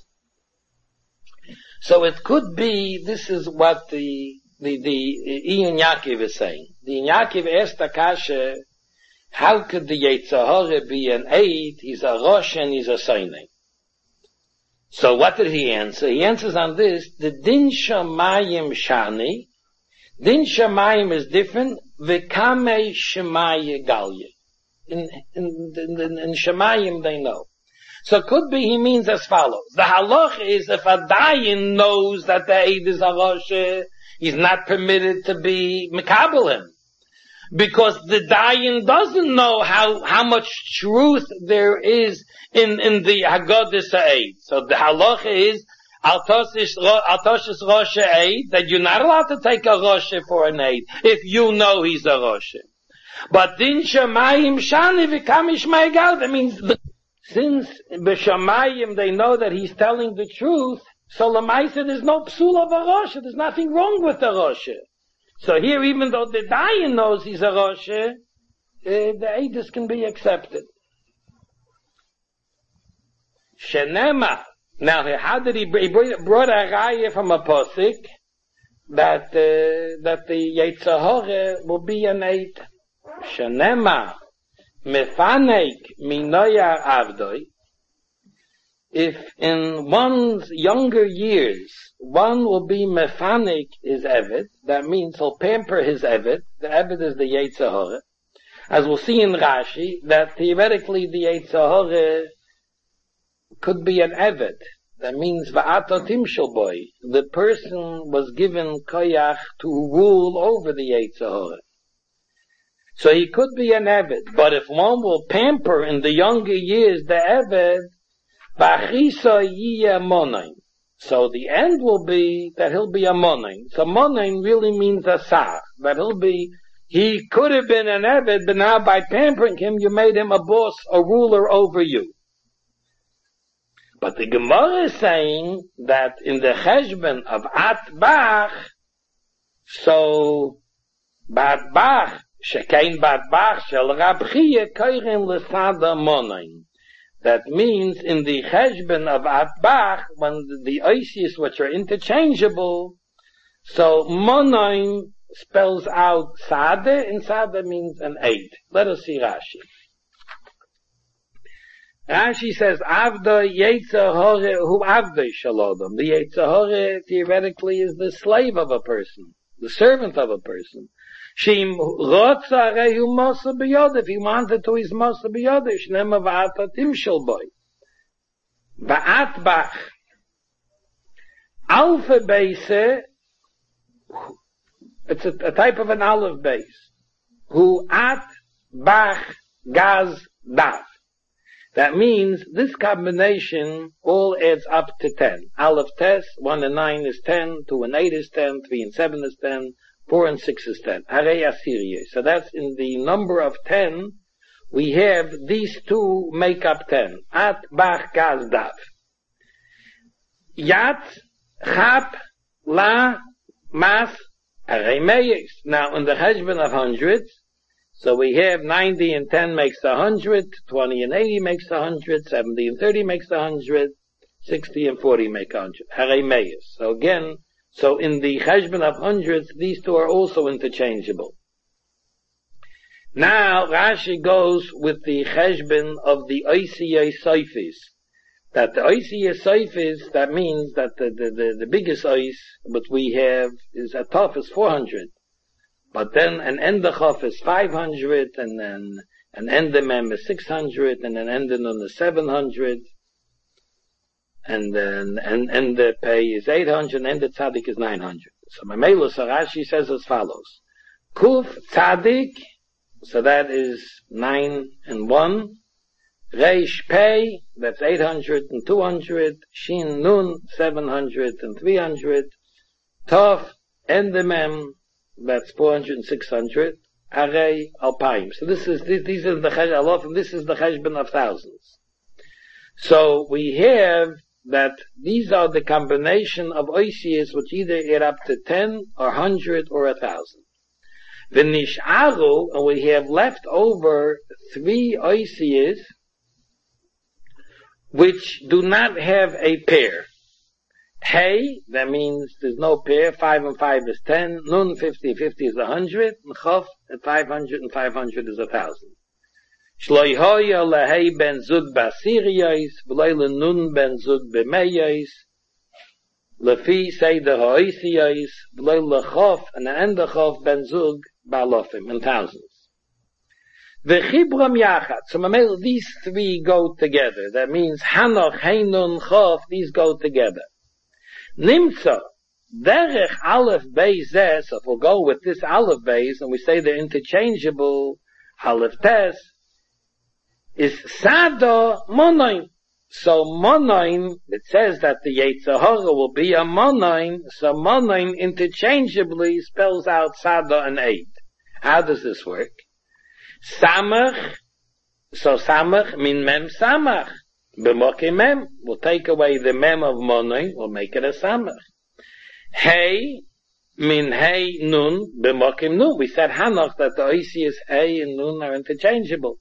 So it could be, this is what the, the, the, Ian Yaakov is saying. The Yaakov asked Akasha, how could the Yetzer Hara be an Eid? He's a Rosh and he's a Sainei. So what did he answer? He answers on this, the Din Shamayim Shani, Din Shamayim is different, V'kamei Shemaya Galya. In, in, in, in Shemayim they know. So it could be he means as follows. The halach is if a dayan knows that the Eid is a Rosh, he's not permitted to be mekabel him. Because the dayan doesn't know how, how much truth there is in, in the Haggadis Eid. So the halach is Altoshish Rosh Eid, that you're not allowed to take a Rosh for an Eid if you know he's a Rosh. But Din Shamayim Shani V'kamish Ma'egal, that means the since b'shamayim they know that he's telling the truth, so l'maisa there's no psul of a Rosh. There's nothing wrong with the Rosh. So here, even though the dayan knows he's a Rosh, uh, the Eidus can be accepted. Shenema. Now, how did he? He brought a raya from a posik that uh, that the Yetzer Hara will be an Eid. Shenema. Mefanek minoyar avdoi. If in one's younger years, one will be mefanek his eved, that means he'll pamper his eved. The eved is the Yetzer Hara. As we'll see in Rashi, that theoretically the Yetzer Hara could be an eved. That means va'ato timshel boy. The person was given koyach to rule over the Yetzer Hara. So he could be an Eved, but if one will pamper in the younger years the Eved, Bachisa yiyeh monain. So the end will be that he'll be a monain. So monain really means a sar. That he'll be, he could have been an Eved, but now by pampering him, you made him a boss, a ruler over you. But the Gemara is saying that in the cheshbon of Atbach, so Batbach, Shekein Batbach shel Rabchia koirim l'sada monain. That means in the cheshbon of Atbach, when the oisius which are interchangeable, so monain spells out Sade, and Sade means an eight. Let us see Rashi. Rashi says, Avda Yetzer Hara hu Avda Shalodam. The Yetzer Hara theoretically is the slave of a person, the servant of a person. Shim Rotza Rehu Mosa B'Yod. If he wanted to, he's Mosa B'Yod. Shnema V'ata Timshel Boy. V'atbach. Alpha base, it's a, a type of an aleph base. Hu at bach gaz dav. That means this combination all adds up to ten. Aleph tes, one and nine is ten, two and eight is ten, three and seven is ten, four and six is ten. Harei asirye. So that's in the number of ten, we have these two make up ten. At bach gaz dav. Yat chap la mas harei meyes. Now in the cheshbon of hundreds, so we have ninety and ten makes a hundred, twenty and eighty makes a hundred, seventy and thirty makes a hundred, sixty and forty make a hundred. Harei meyes. So again, so in the cheshbon of hundreds, these two are also interchangeable. Now Rashi goes with the cheshbon of the oisiyei soifis. That the oisiyei soifis, that means that the, the, the, the biggest ois, what we have is a tof is four hundred. But then an endachov is five hundred, and then an endemem is six hundred, and an endenun is seven hundred, and then and ende pay is eight hundred, and ende tzadik is nine hundred. So Mamela Rashi says as follows: Kuf Tzadik, so that is nine and one. Reish Pei, that's eight hundred and two hundred. Shin Nun, seven hundred and three hundred. Tov and the Mem, that's four hundred and six hundred. Arei Alpaim. So this is, this, these are the Chesh, Alof, and this is the Cheshbon of thousands. So we have that these are the combination of oisias which either add up to ten or one hundred or a thousand. V'nish'aru, and we have left over three oisias which do not have a pair. Hey, that means there's no pair. Five and five is ten. Nun, fifty, fifty is a hundred. And Chof, at five hundred and five hundred is a thousand. Shloi hoya lehei ben zud basiriyos, v'loi lenun ben zud b'meyos, lefi seder ha'oisiyos, v'loi lechof, and the end of chof ben zug ba'alofim, in thousands. V'chibram yachat, so mamel, these three go together. That means Hanoch, Heinun, Chof, these go together. Nimtza, derech aleph beis zeh, so if we'll go with this aleph beis, and we say they're interchangeable, aleph tes, is Sada Monoin. So Monoin, it says that the Yetzer Hara will be a Monoin, so Monoin interchangeably spells out Sada and Eid. How does this work? Samach, so Samach min Mem Samach. B'mokim Mem, we'll take away the Mem of Monoin, we'll make it a Samach. Hey, min Hey Nun, b'mokim Nun. We said Hanoch that the Oisius Hey and Nun are interchangeable.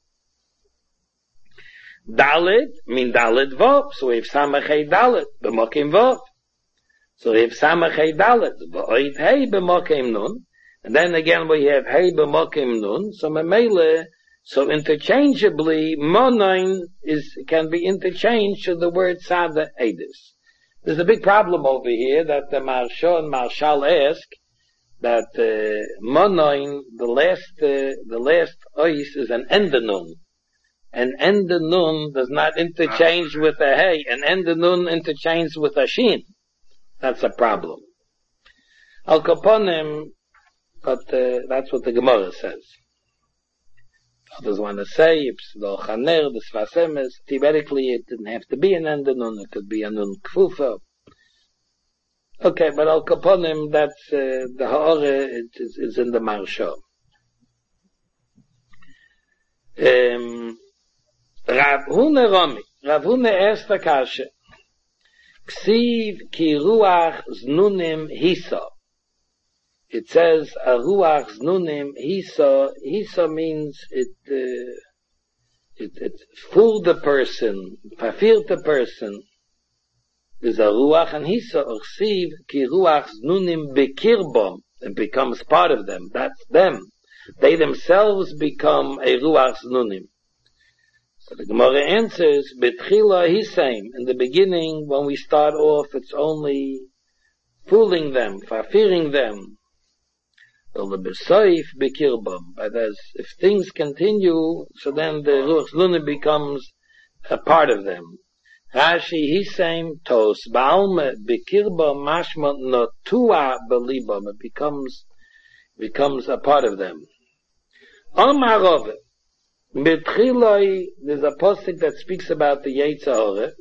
Dalet, min Dalet Vov. So we have Samach Hey Dalet, b'mokim Vov. So we have Samach Hey Dalet, v'oid Hey b'mokim Nun. And then again we have Hey b'mokim Nun. So Memele, so interchangeably, Monoin is, can be interchanged to the word Sada Edis. There's a big problem over here that the Marsha and Marshal ask that, uh, Monoin, the last, uh, the last Ois is an Endenun. An Endenun does not interchange with a Hey. An Endenun interchanges with a Shin. That's a problem. Al Kaponim, but, uh, that's what the Gemara says. Others want to say, if the Chaner, the Svasemes, theoretically it didn't have to be an Endenun, it could be a Nun Kfufa. Okay, but Al Kaponim, that's, uh, the Ha'ore, it is, is in the Marsha. Um, Rav Huna Romi, Rav Huna asked the Kasha, Ksiv ki ruach znunim hisa. It says, a ruach znunim hisa. Hisa means it, uh, it, it fooled the person, verfehlt the person. There's a ruach and hisa, or ksiv ki ruach znunim bekirbom. It becomes part of them. That's them. They themselves become a ruach znunim. So the Gemara answers, Betchila Hisaim. In the beginning, when we start off, it's only fooling them, fearing them. But as if things continue, so then the Ruach Zlunim becomes a part of them. Rashi Hisaim Tos Ba'alme Bekirba Mashma Notua Belibam. It becomes, becomes a part of them. Omarove. Betchiloi, there's a postic that speaks about the Yetzer Hara.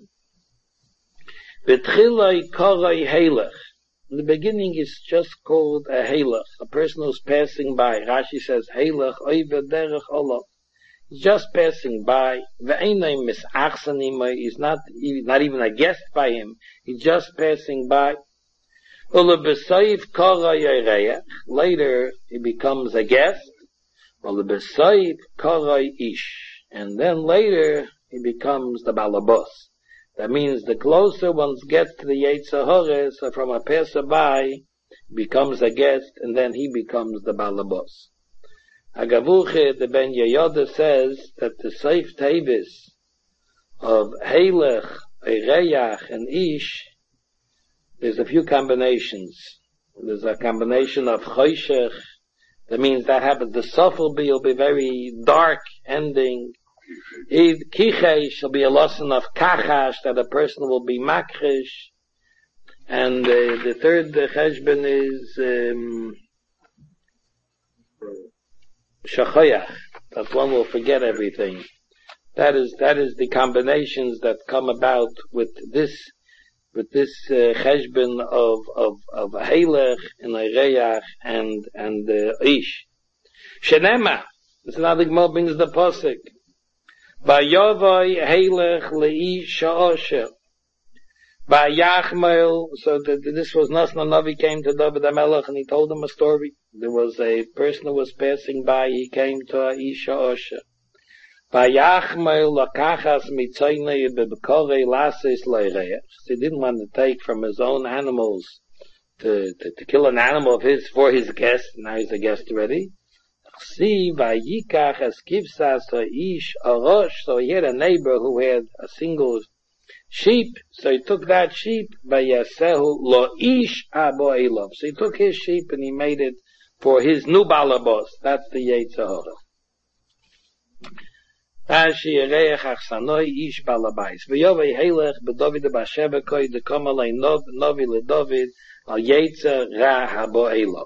Betchiloi koroi heilach. In the beginning it's just called a heilach, a person who's passing by. Rashi says heilach oiver derech olav. He's just passing by. Ve'enai misachsanimai. He's not, not even a guest by him. He's just passing by. Ula b'soif koroi reiach. Later he becomes a guest. Well, the Besayit Karai Ish. And then later, he becomes the Balabos. That means the closer one gets to the Yetzer Hara, so from a passerby, becomes a guest, and then he becomes the Balabos. Agavuche, the Ben Yehoda says that the Seif Tevis of Heilech, Eireyach, and Ish, there's a few combinations. There's a combination of Choshech. That means that happens. The Sof will be, will be very dark ending. Kichesh will be a lesson of Kachash, that a person will be Makrish. And uh, the third uh, Cheshbon is um, shachoyach, that one will forget everything. That is, that is the combinations that come about with this, with this uh, cheshbon of, of, of a helech and a reach and, and uh, ish. Shenema, it's not the Gemara brings the posik. Vayovoi helech leish sha'osher. Vayachmel, so that this was Nasna Navi came to David HaMelech and he told him a story. There was a person who was passing by, he came to Aish Osher. Vayachmel lakachas mitzaynei bebekore lasis leireach. He didn't want to take from his own animals to, to, to kill an animal of his for his guest. Now he's a guest already. See, vayikach es kivsas Aish arosh. So he had a neighbor who had a single sheep, so he took that sheep by Yasehu lo ish abo elov. So he took his sheep and he made it for his new balabos. That's the Yetzer Hara. Rashi Ereich Achsanoi ish balabais. V'yovei helech b'David b'Sheba koi dekomalei novi leDavid al Yetzer ra habo elov.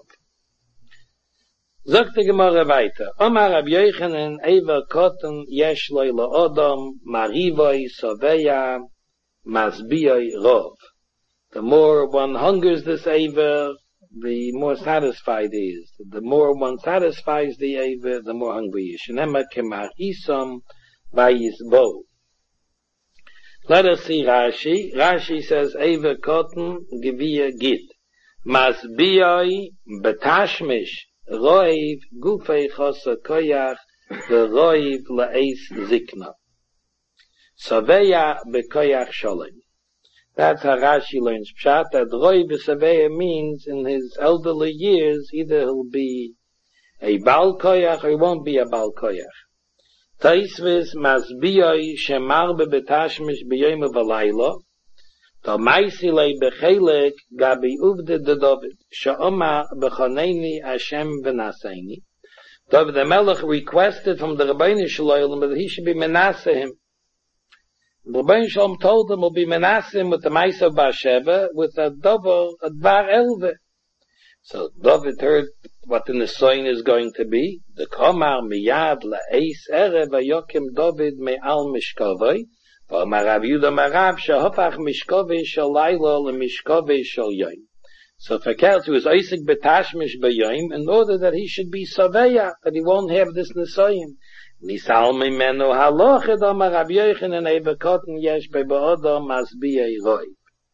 Sagt die Gemara weiter. Omar Rab Yochanan Ever Kotten yesh lo le'odom marivoi soveya Masbiyai Rov. The more one hungers this Aver, the more satisfied he is. The more one satisfies the Aver, the more hungry he is. Shenema kemar isom vayizbo. Let us see Rashi. Rashi says Aver Kotten Geviya Gid. Masbiyai betashmish roiv gufei chosa koyach v'roiv la'eis zikna. Saveya bekoyach sholem. That's how Rashi learns pshat, that Roy b'Saveya means in his elderly years either he'll be a Baal Koyach or he won't be a Baal Koyach. Taisvis masbiyoi shemar bebetashmish b'yoyim v'laylo Talmaisile bechelek gabi uvde de David she'oma b'choneni Hashem v'naseini. David the Melech requested from the Rabbeinu Shalom that he should be menaseh him. The Rebbeinu Shalom told him, will be menasim with the Maisa of Bathsheba, with a double, a dvar elve. So David heard what the Nesoin is going to be. The Komar miyad la'eis erev ayokim David me'al mishkovei, v'omar Rav Yehuda marav shehopach mishkovei shel laylo le'mishkovei shel yoyim. So Fakelt, he was Isaac betashmish b'yoyim, in order that he should be Saveya, that he won't have this Nesoin. Nisal mimenu halochet Omar Rab Yochanan Ever Kotten yesh be'odom masbiyei roiv.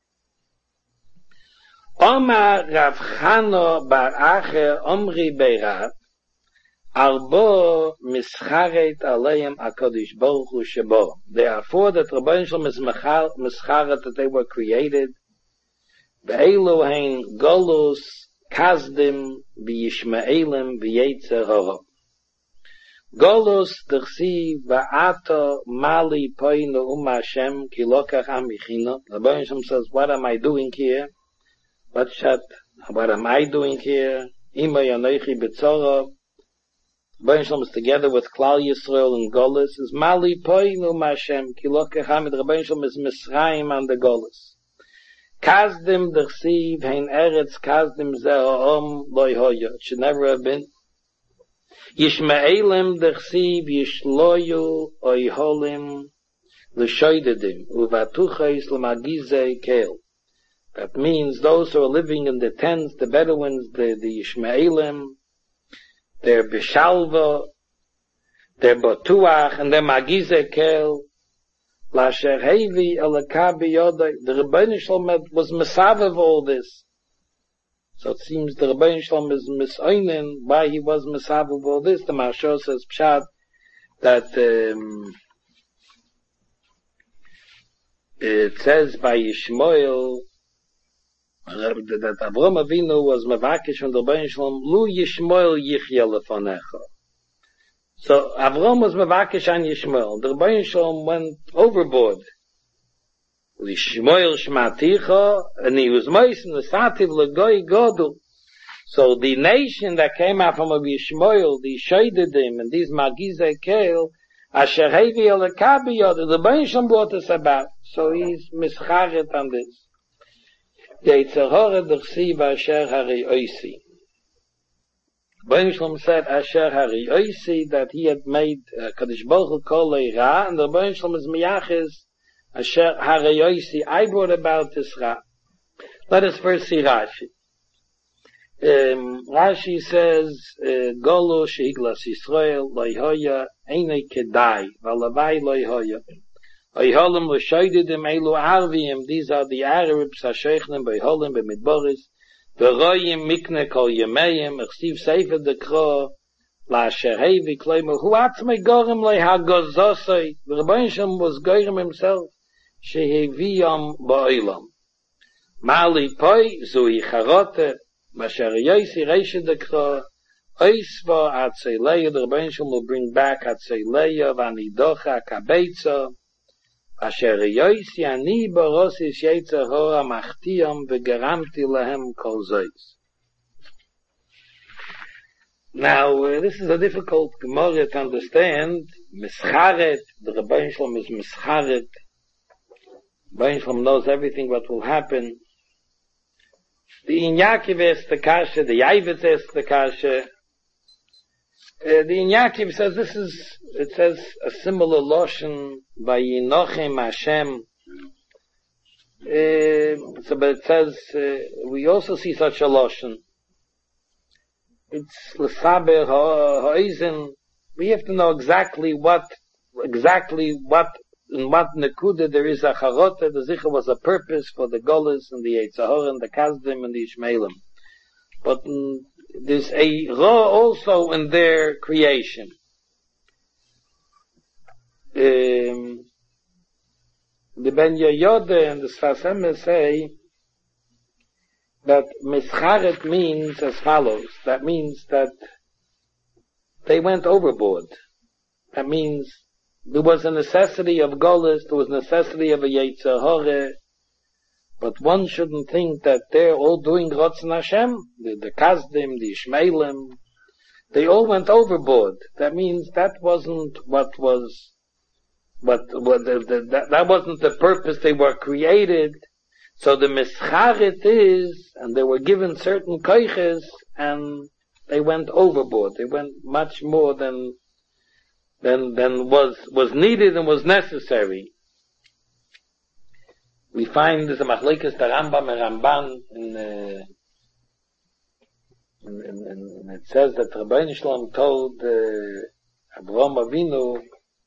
Omar Rav Chano bar Acher Omri beirav arbo mischaret aleim HaKadosh Baruch Hu shebo. They are four that Rabbeinu Shalom is mischaret, that they were created. Be'elu hein golus kazdim v'yishmaelim v'yetzer hara. Golus d'chsi va'ato mali poinu um Hashem ki lokach amichino. The Rebbeinu Shalom says, what am I doing here? What shat? What am I doing here? Ima yanoichi b'tzoro. The Rebbeinu Shalom is together with Klal Yisrael and Golus. Is mali poinu um Hashem ki lokach amichino. The Rebbeinu Shalom is Misraim on the Golus. Kazdim d'chsi v'hein eretz kazdim ze'o'om loy hoyo. It should never have been. Yishmaelim d'chsiv yishloyu oyholim l'shoidedim uvatuchais l'magizei kel. That means those who are living in the tents, the Bedouins, the, the Yishmaelim, they're Bishalva, they're Batuach, and they're Magizei kel. Lasher hevi elakabi yodai. The Rebbeinu Shalom was Mesav of all this. So it seems the Rebbeinu Shalom is misoinen why he was Mesav of all this. The Maharsha says Pshat that um, it says by Yishmael that Avraham Avinu was Mavakish from the Rebbeinu Shalom Lu Yishmael Yichya lefanecha. So Avraham was Mavakish on Yishmael. The Rebbeinu Shalom went overboard. Lishmoil Shmaticha, and he was Moisen the Sativ Lagoy Godul. So the nation that came out from Yishmoil, the Shaidadim, and these Magizei Kel, Asher Hevi Elakabi Yod, the Rebbeinu Shalom brought us about. So he's mischaret on this. Yetzer hara d'chsiv asher harei oisi. Rebbeinu Shalom said, Asher Hariyosi, that he had made uh, Kadosh Baruch Hu Kol Ra, and the Rebbeinu Shalom is Miyachis, Asher Hariyosi, I brought about this Ra. Let us first see Rashi. Um, Rashi says, Golo Shehiglas Yisrael, Loihoya, Eine Kedai, Valavai Loihoya. Oiholim L'shoididim Elu Arvim, these are the Arabs, Hasheichnim, Beiholim, Bemidboris, V'royim Mikne Kol Yemeim, Echsiv Sefer Dekro, La'asher Hevi Kloimer, Hu Atzmei Gorim Lei HaGozosoi, the Rebbeinu Shalom was Gorim himself, Sheheviyam Ba'olam. Mali Poi, Zui Charote, Masher Yosi Reishe Dekro, Oisva Atzeleya, the Rebbeinu Shalom will bring back Atzeleya, Vanidocha Kabeitza, Asher Yosi Ani Barosis Yetzer Hora Machtiyam V'geramti Lahem Kol Zois. Now, uh, this is a difficult Gemara to understand. Mischaret, the Rebbeinu Shalom is Mischaret. Rebbeinu Shalom knows everything what will happen. The Inyakiv is the Kasha, the Yavitz is the Kasha. Uh, the Inyakiv says this is, it says a similar lotion by Yinochem Hashem. Uh, so, but it says, uh, we also see such a lotion. It's L'saber Ha'oizen. We have to know exactly what, exactly what, in what Nekuda there is a Charota. The Zichar was a purpose for the Golas and the Yetzer Hora and the Kazdim and the Ishmaelim. But um, there's a Ra also in their creation. Um, the Ben Yehoyada and the Sfas Emes say that Mischaret means as follows. That means that they went overboard. That means there was a necessity of Golas, there was a necessity of a Yetzer Hora, but one shouldn't think that they're all doing Ratzon Hashem. The, the Kazdim, the Ishmaelim, they all went overboard. That means that wasn't what was, what, what the, the, that, that wasn't the purpose they were created. So the Mischaret is, and they were given certain koiches, and they went overboard. They went much more than, than, than was, was needed and was necessary. We find there's a machlekes the Rambam and Ramban in, uh, in, in, in, it says that Rebbeinu Shalom told, uh, Avraham Avinu,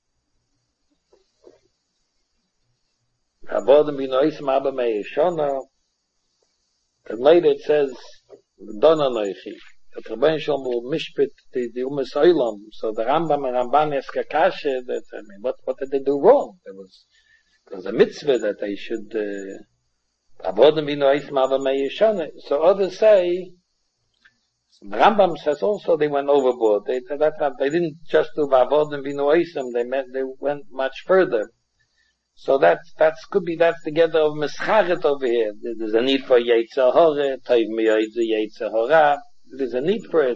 Abodim bino ism abba me'eshona, and later it says, Dona noichi, that Rebbeinu Shalom will mishpit the, the Umas Olam. So the Rambam and Ramban ask a kasha that, I mean, what, what did they do wrong? There was, there was a mitzvah that they should, Abodim bino ism abba me'eshona. So others say, so the Rambam says also they went overboard. They, that's not, they didn't just do Abodim bino ism, they meant, they went much further. So that's, that's, could be, that's together of Mischaret over here. There's a need for Yetzer Hora, Tov Miyoyz Yetzer Hora. There's a need for it.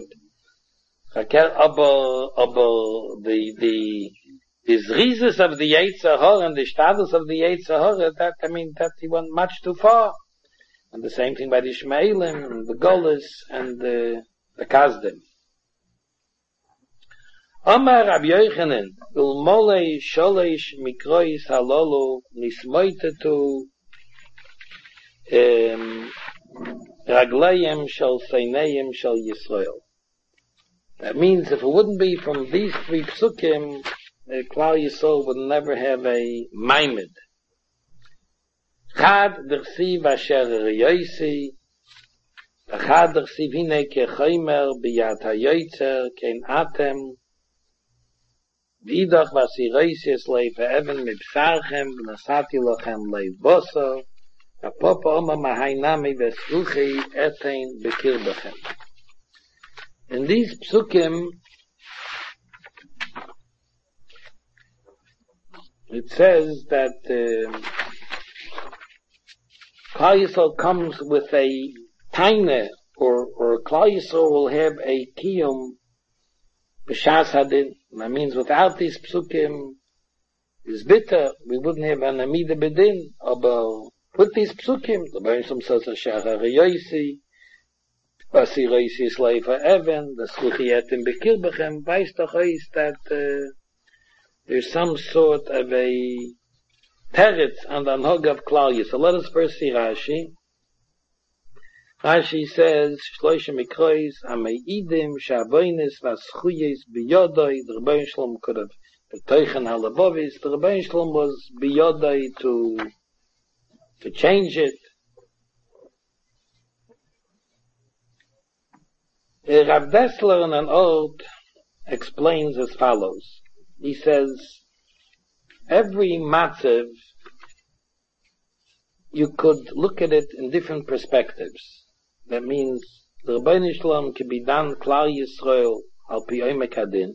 Aber, aber, the, the, the Zrizes of the Yetzer Hora and the status of the Yetzer Hora, that, I mean, that he went much too far. And the same thing by the Ishmaelim, and the Golas, and the, the Kazdim. Amar Rabbi Yochanan, Ulmolei Sholeish Mikrois Halolu Nismoitetu Raglayim Shel Seinayim Shel Yisrael. That means if it wouldn't be from these three psukim, Klal Yisrael would never have a maimed. Chad Dersiv Asher Yosi, Chad Dersiv Hine Kechaimer Biyat HaYotzer Kein Atem, Vidach was i reises leife even mit Psarchem, nasati lochem leif boso, a popa oma mahainami vesruchi etein bekirbechem. In these psukim, it says that uh, Klal Yisrael comes with a taina, or, or Klal Yisrael will have a kiyum b'shas hadin. That means without these psukim, is bitter, we wouldn't have an amida bedin, but with these psukim, the Rebbeinu says, Asher Hariyosi, was sie reis is leifer even, das Ruchiet in Bekirbechem, weiß doch is that uh, there's some sort of a teretz on the Anhog of Klal. So let us first see Rashi. Rashi says, Shloisha Mikrois, Ameidim, Shaboinis, Vaschuyes, Biyodoi, the Rebbein Shalom could have the Teichen Halabovis, the Rebbein Shalom was Biyodoi to, to change it. Rav Dessler in an ode explains as follows. He says, every matzav, you could look at it in different perspectives. That means the Rebbeinu Shalom can be done Klal Yisrael al pi oimek hadin.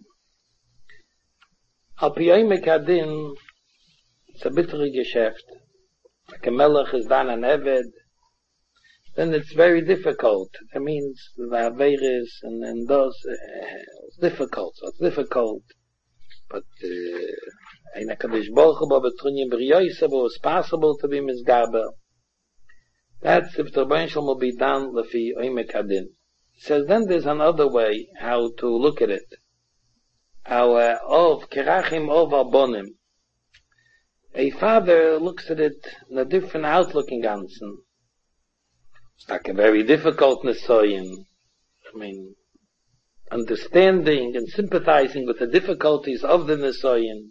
Al pi oimek hadin, it's a bittere geschäft. Like a melech is done an eved, then it's very difficult. That means the averis and, and those, uh, it's difficult. So it's difficult. But, uh, Ein HaKadosh Baruch Hu b'trunim b'riyosa, but it's possible to be misgaber. That's if the Rebbeinu Shalom will be done lefi oimek hadin. He says then there's another way how to look at it. How uh, of kerachim of abonim. A father looks at it in a different outlook in Ganzen. It's like a very difficult nesoyin. I mean, understanding and sympathizing with the difficulties of the nesoyin,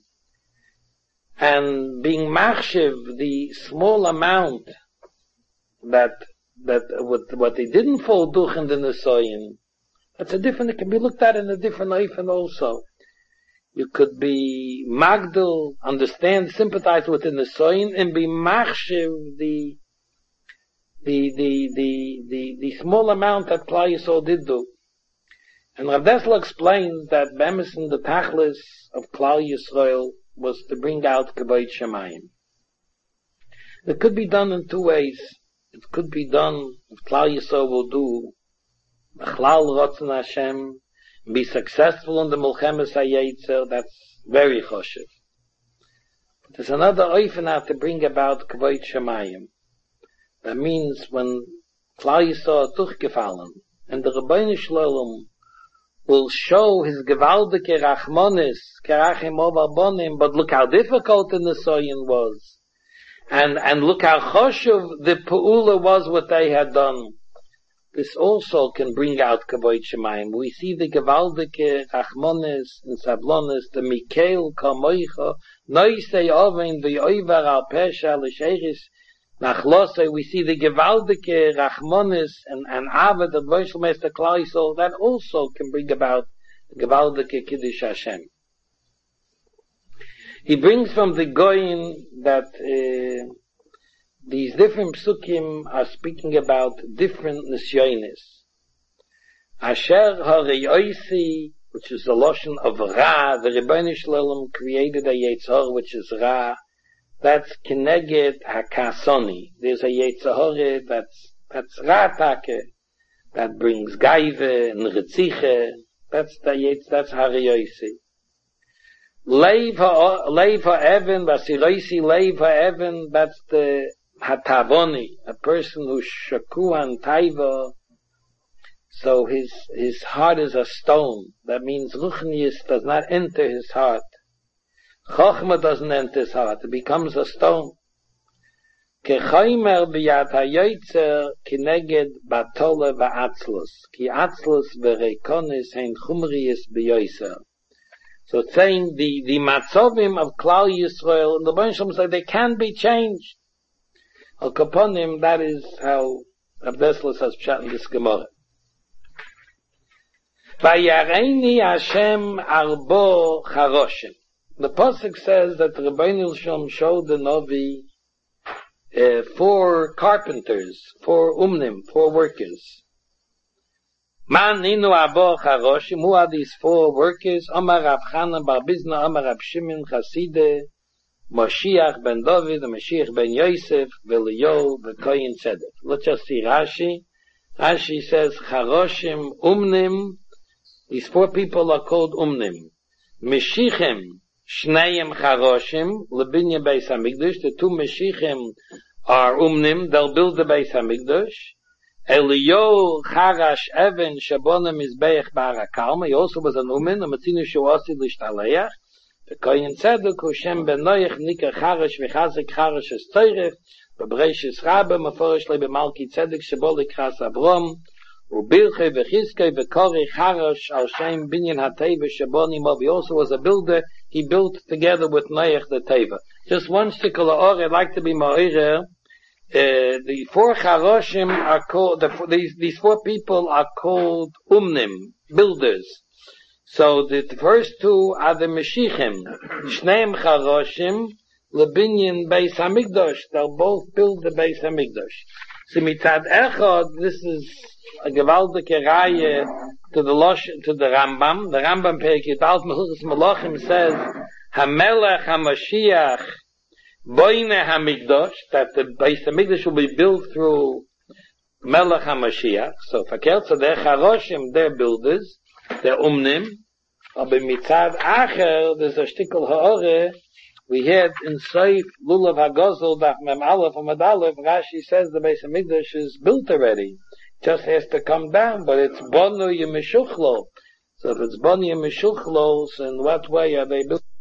and being machshiv the small amount that that what what they didn't fall duch in the nesoyin. That's a different. It can be looked at in a different life, and also you could be magdal, understand, sympathize with the nesoyin, and be machshiv the the the the the the small amount that Klal Yisrael did do. And Rav Dessler explains that Bemis in the Tachlis of Klal Yisrael was to bring out Kavod Shemayim. It could be done in two ways. It could be done, if Klal Yisrael will do Bechlal Rotzen Hashem, be successful in the Mulchemes HaYetzer, that's very choshev. But there's another oifen out to bring about Kavod Shemayim. That means when Klal Yisrael tuchgefallen, and the Rebbeinu Shalom will show his gewaldike rachmonis, kerachim ov abonim, but look how difficult the nesoyin was. And, and look how choshev the pe'ula was what they had done. This also can bring out Kavod Shemayim. We see the gewaldike rachmonis and sablonis, the Mikael kamoicha, noisei oven v'oivar al pesha l'sheiris, Nachlose, we see the gewaldike rachmonis and, and avad of Voishel Meister Klal Yisrael, that also can bring about the gewaldike Kiddush Hashem. He brings from the Goyin that uh, these different psukim are speaking about different nisyonis. Asher ha'reyoisi, which is the lotion of Ra, the Rebbeinu Shalom created a Yetzor, which is Ra. That's Keneged HaKasoni. There's a Yetzirah that's, that's Ratake, that brings Gaive and Ritziche. That's the Yetz, that's Hariyosi. Leiv HaEven, Vasiroisi Leiv HaEven, that's the Hatavoni, a person who's Shakuan Taiva. So his, his heart is a stone. That means Ruchnius does not enter his heart. Chochma doesn't enter his heart. It becomes a stone. Kechaymer b'yad hayoytzer kineged batole v'atzlus. Ki atzlus v'reikonis hein chumriyis b'yoyser. So it's saying the, the matzovim of Klal Yisrael, and the Rebbeinu Shalom said they can be changed. Al kaponim, that is how Rav Dessler has pshat in this Gemara. Vayareini Hashem arbo charoshim. The pasuk says that the Rebbeinu Shalom showed the Novi uh, four carpenters, four umnim, four workers. Man ninu abo charoshim, who are these four workers? Omar Rav Chana bar Bizna, Omar Rav Shimon Chaside, Moshiach ben David, Moshiach ben Yosef, V'Eliyahu, V'Koyin Tzedek. Let's just see Rashi. Rashi says charoshim, umnim. These four people are called umnim. Meshichem, Shneim Charoshim, Lebinya Beis HaMikdash. The two Meshichim are umnim, they'll build the Beis HaMikdash. Eliyo Charash Even Shabona Mizbeach Barakalma. He also was an Umen, a Matzinu Shuasi Lishtaleach. The Kohen Tzedek Hushem Ben Noach Nika Charash V'Chazik Charash Es Teirech. B'Breishis Rabbe Meforish Le B'Malki Tzedek Shebolik Chas Abrom. Ubilche V'Chizke V'Kori Charash Al Shem Binyan HaTeva Shaboni Mov. He also was a builder. He built together with Noach the Teva. Just one stickle of or I'd like to be Ma'ireh. Uh, the four Charoshim are called, the, these, these four people are called Umnim, builders. So the, the first two are the Meshichim. Shneim Charoshim, Lebinyan Beis HaMikdash. They'll both build the Beis HaMikdash. So mitzad echad, this is a gewaltige Reihe to the Losh, to the Rambam. The Rambam Perikit Alt Mechilchos Malachim says, HaMelech HaMashiach Boine HaMikdash, that the Beis HaMikdash will be built through Melech HaMashiach. So, verkehrt, so they're Charoshim, they're builders, they're Umnim. Aber mitzad Acher, there's a shtickle ha'ore, we had in Seif Lulav HaGozel, Daf Mem Aleph Amud Aleph, Rashi says the Beis HaMikdash is built already. Just has to come down, but it's Bonu Yemeshuchlo. So if it's Bonu Yemeshuchlo, so in what way are they built?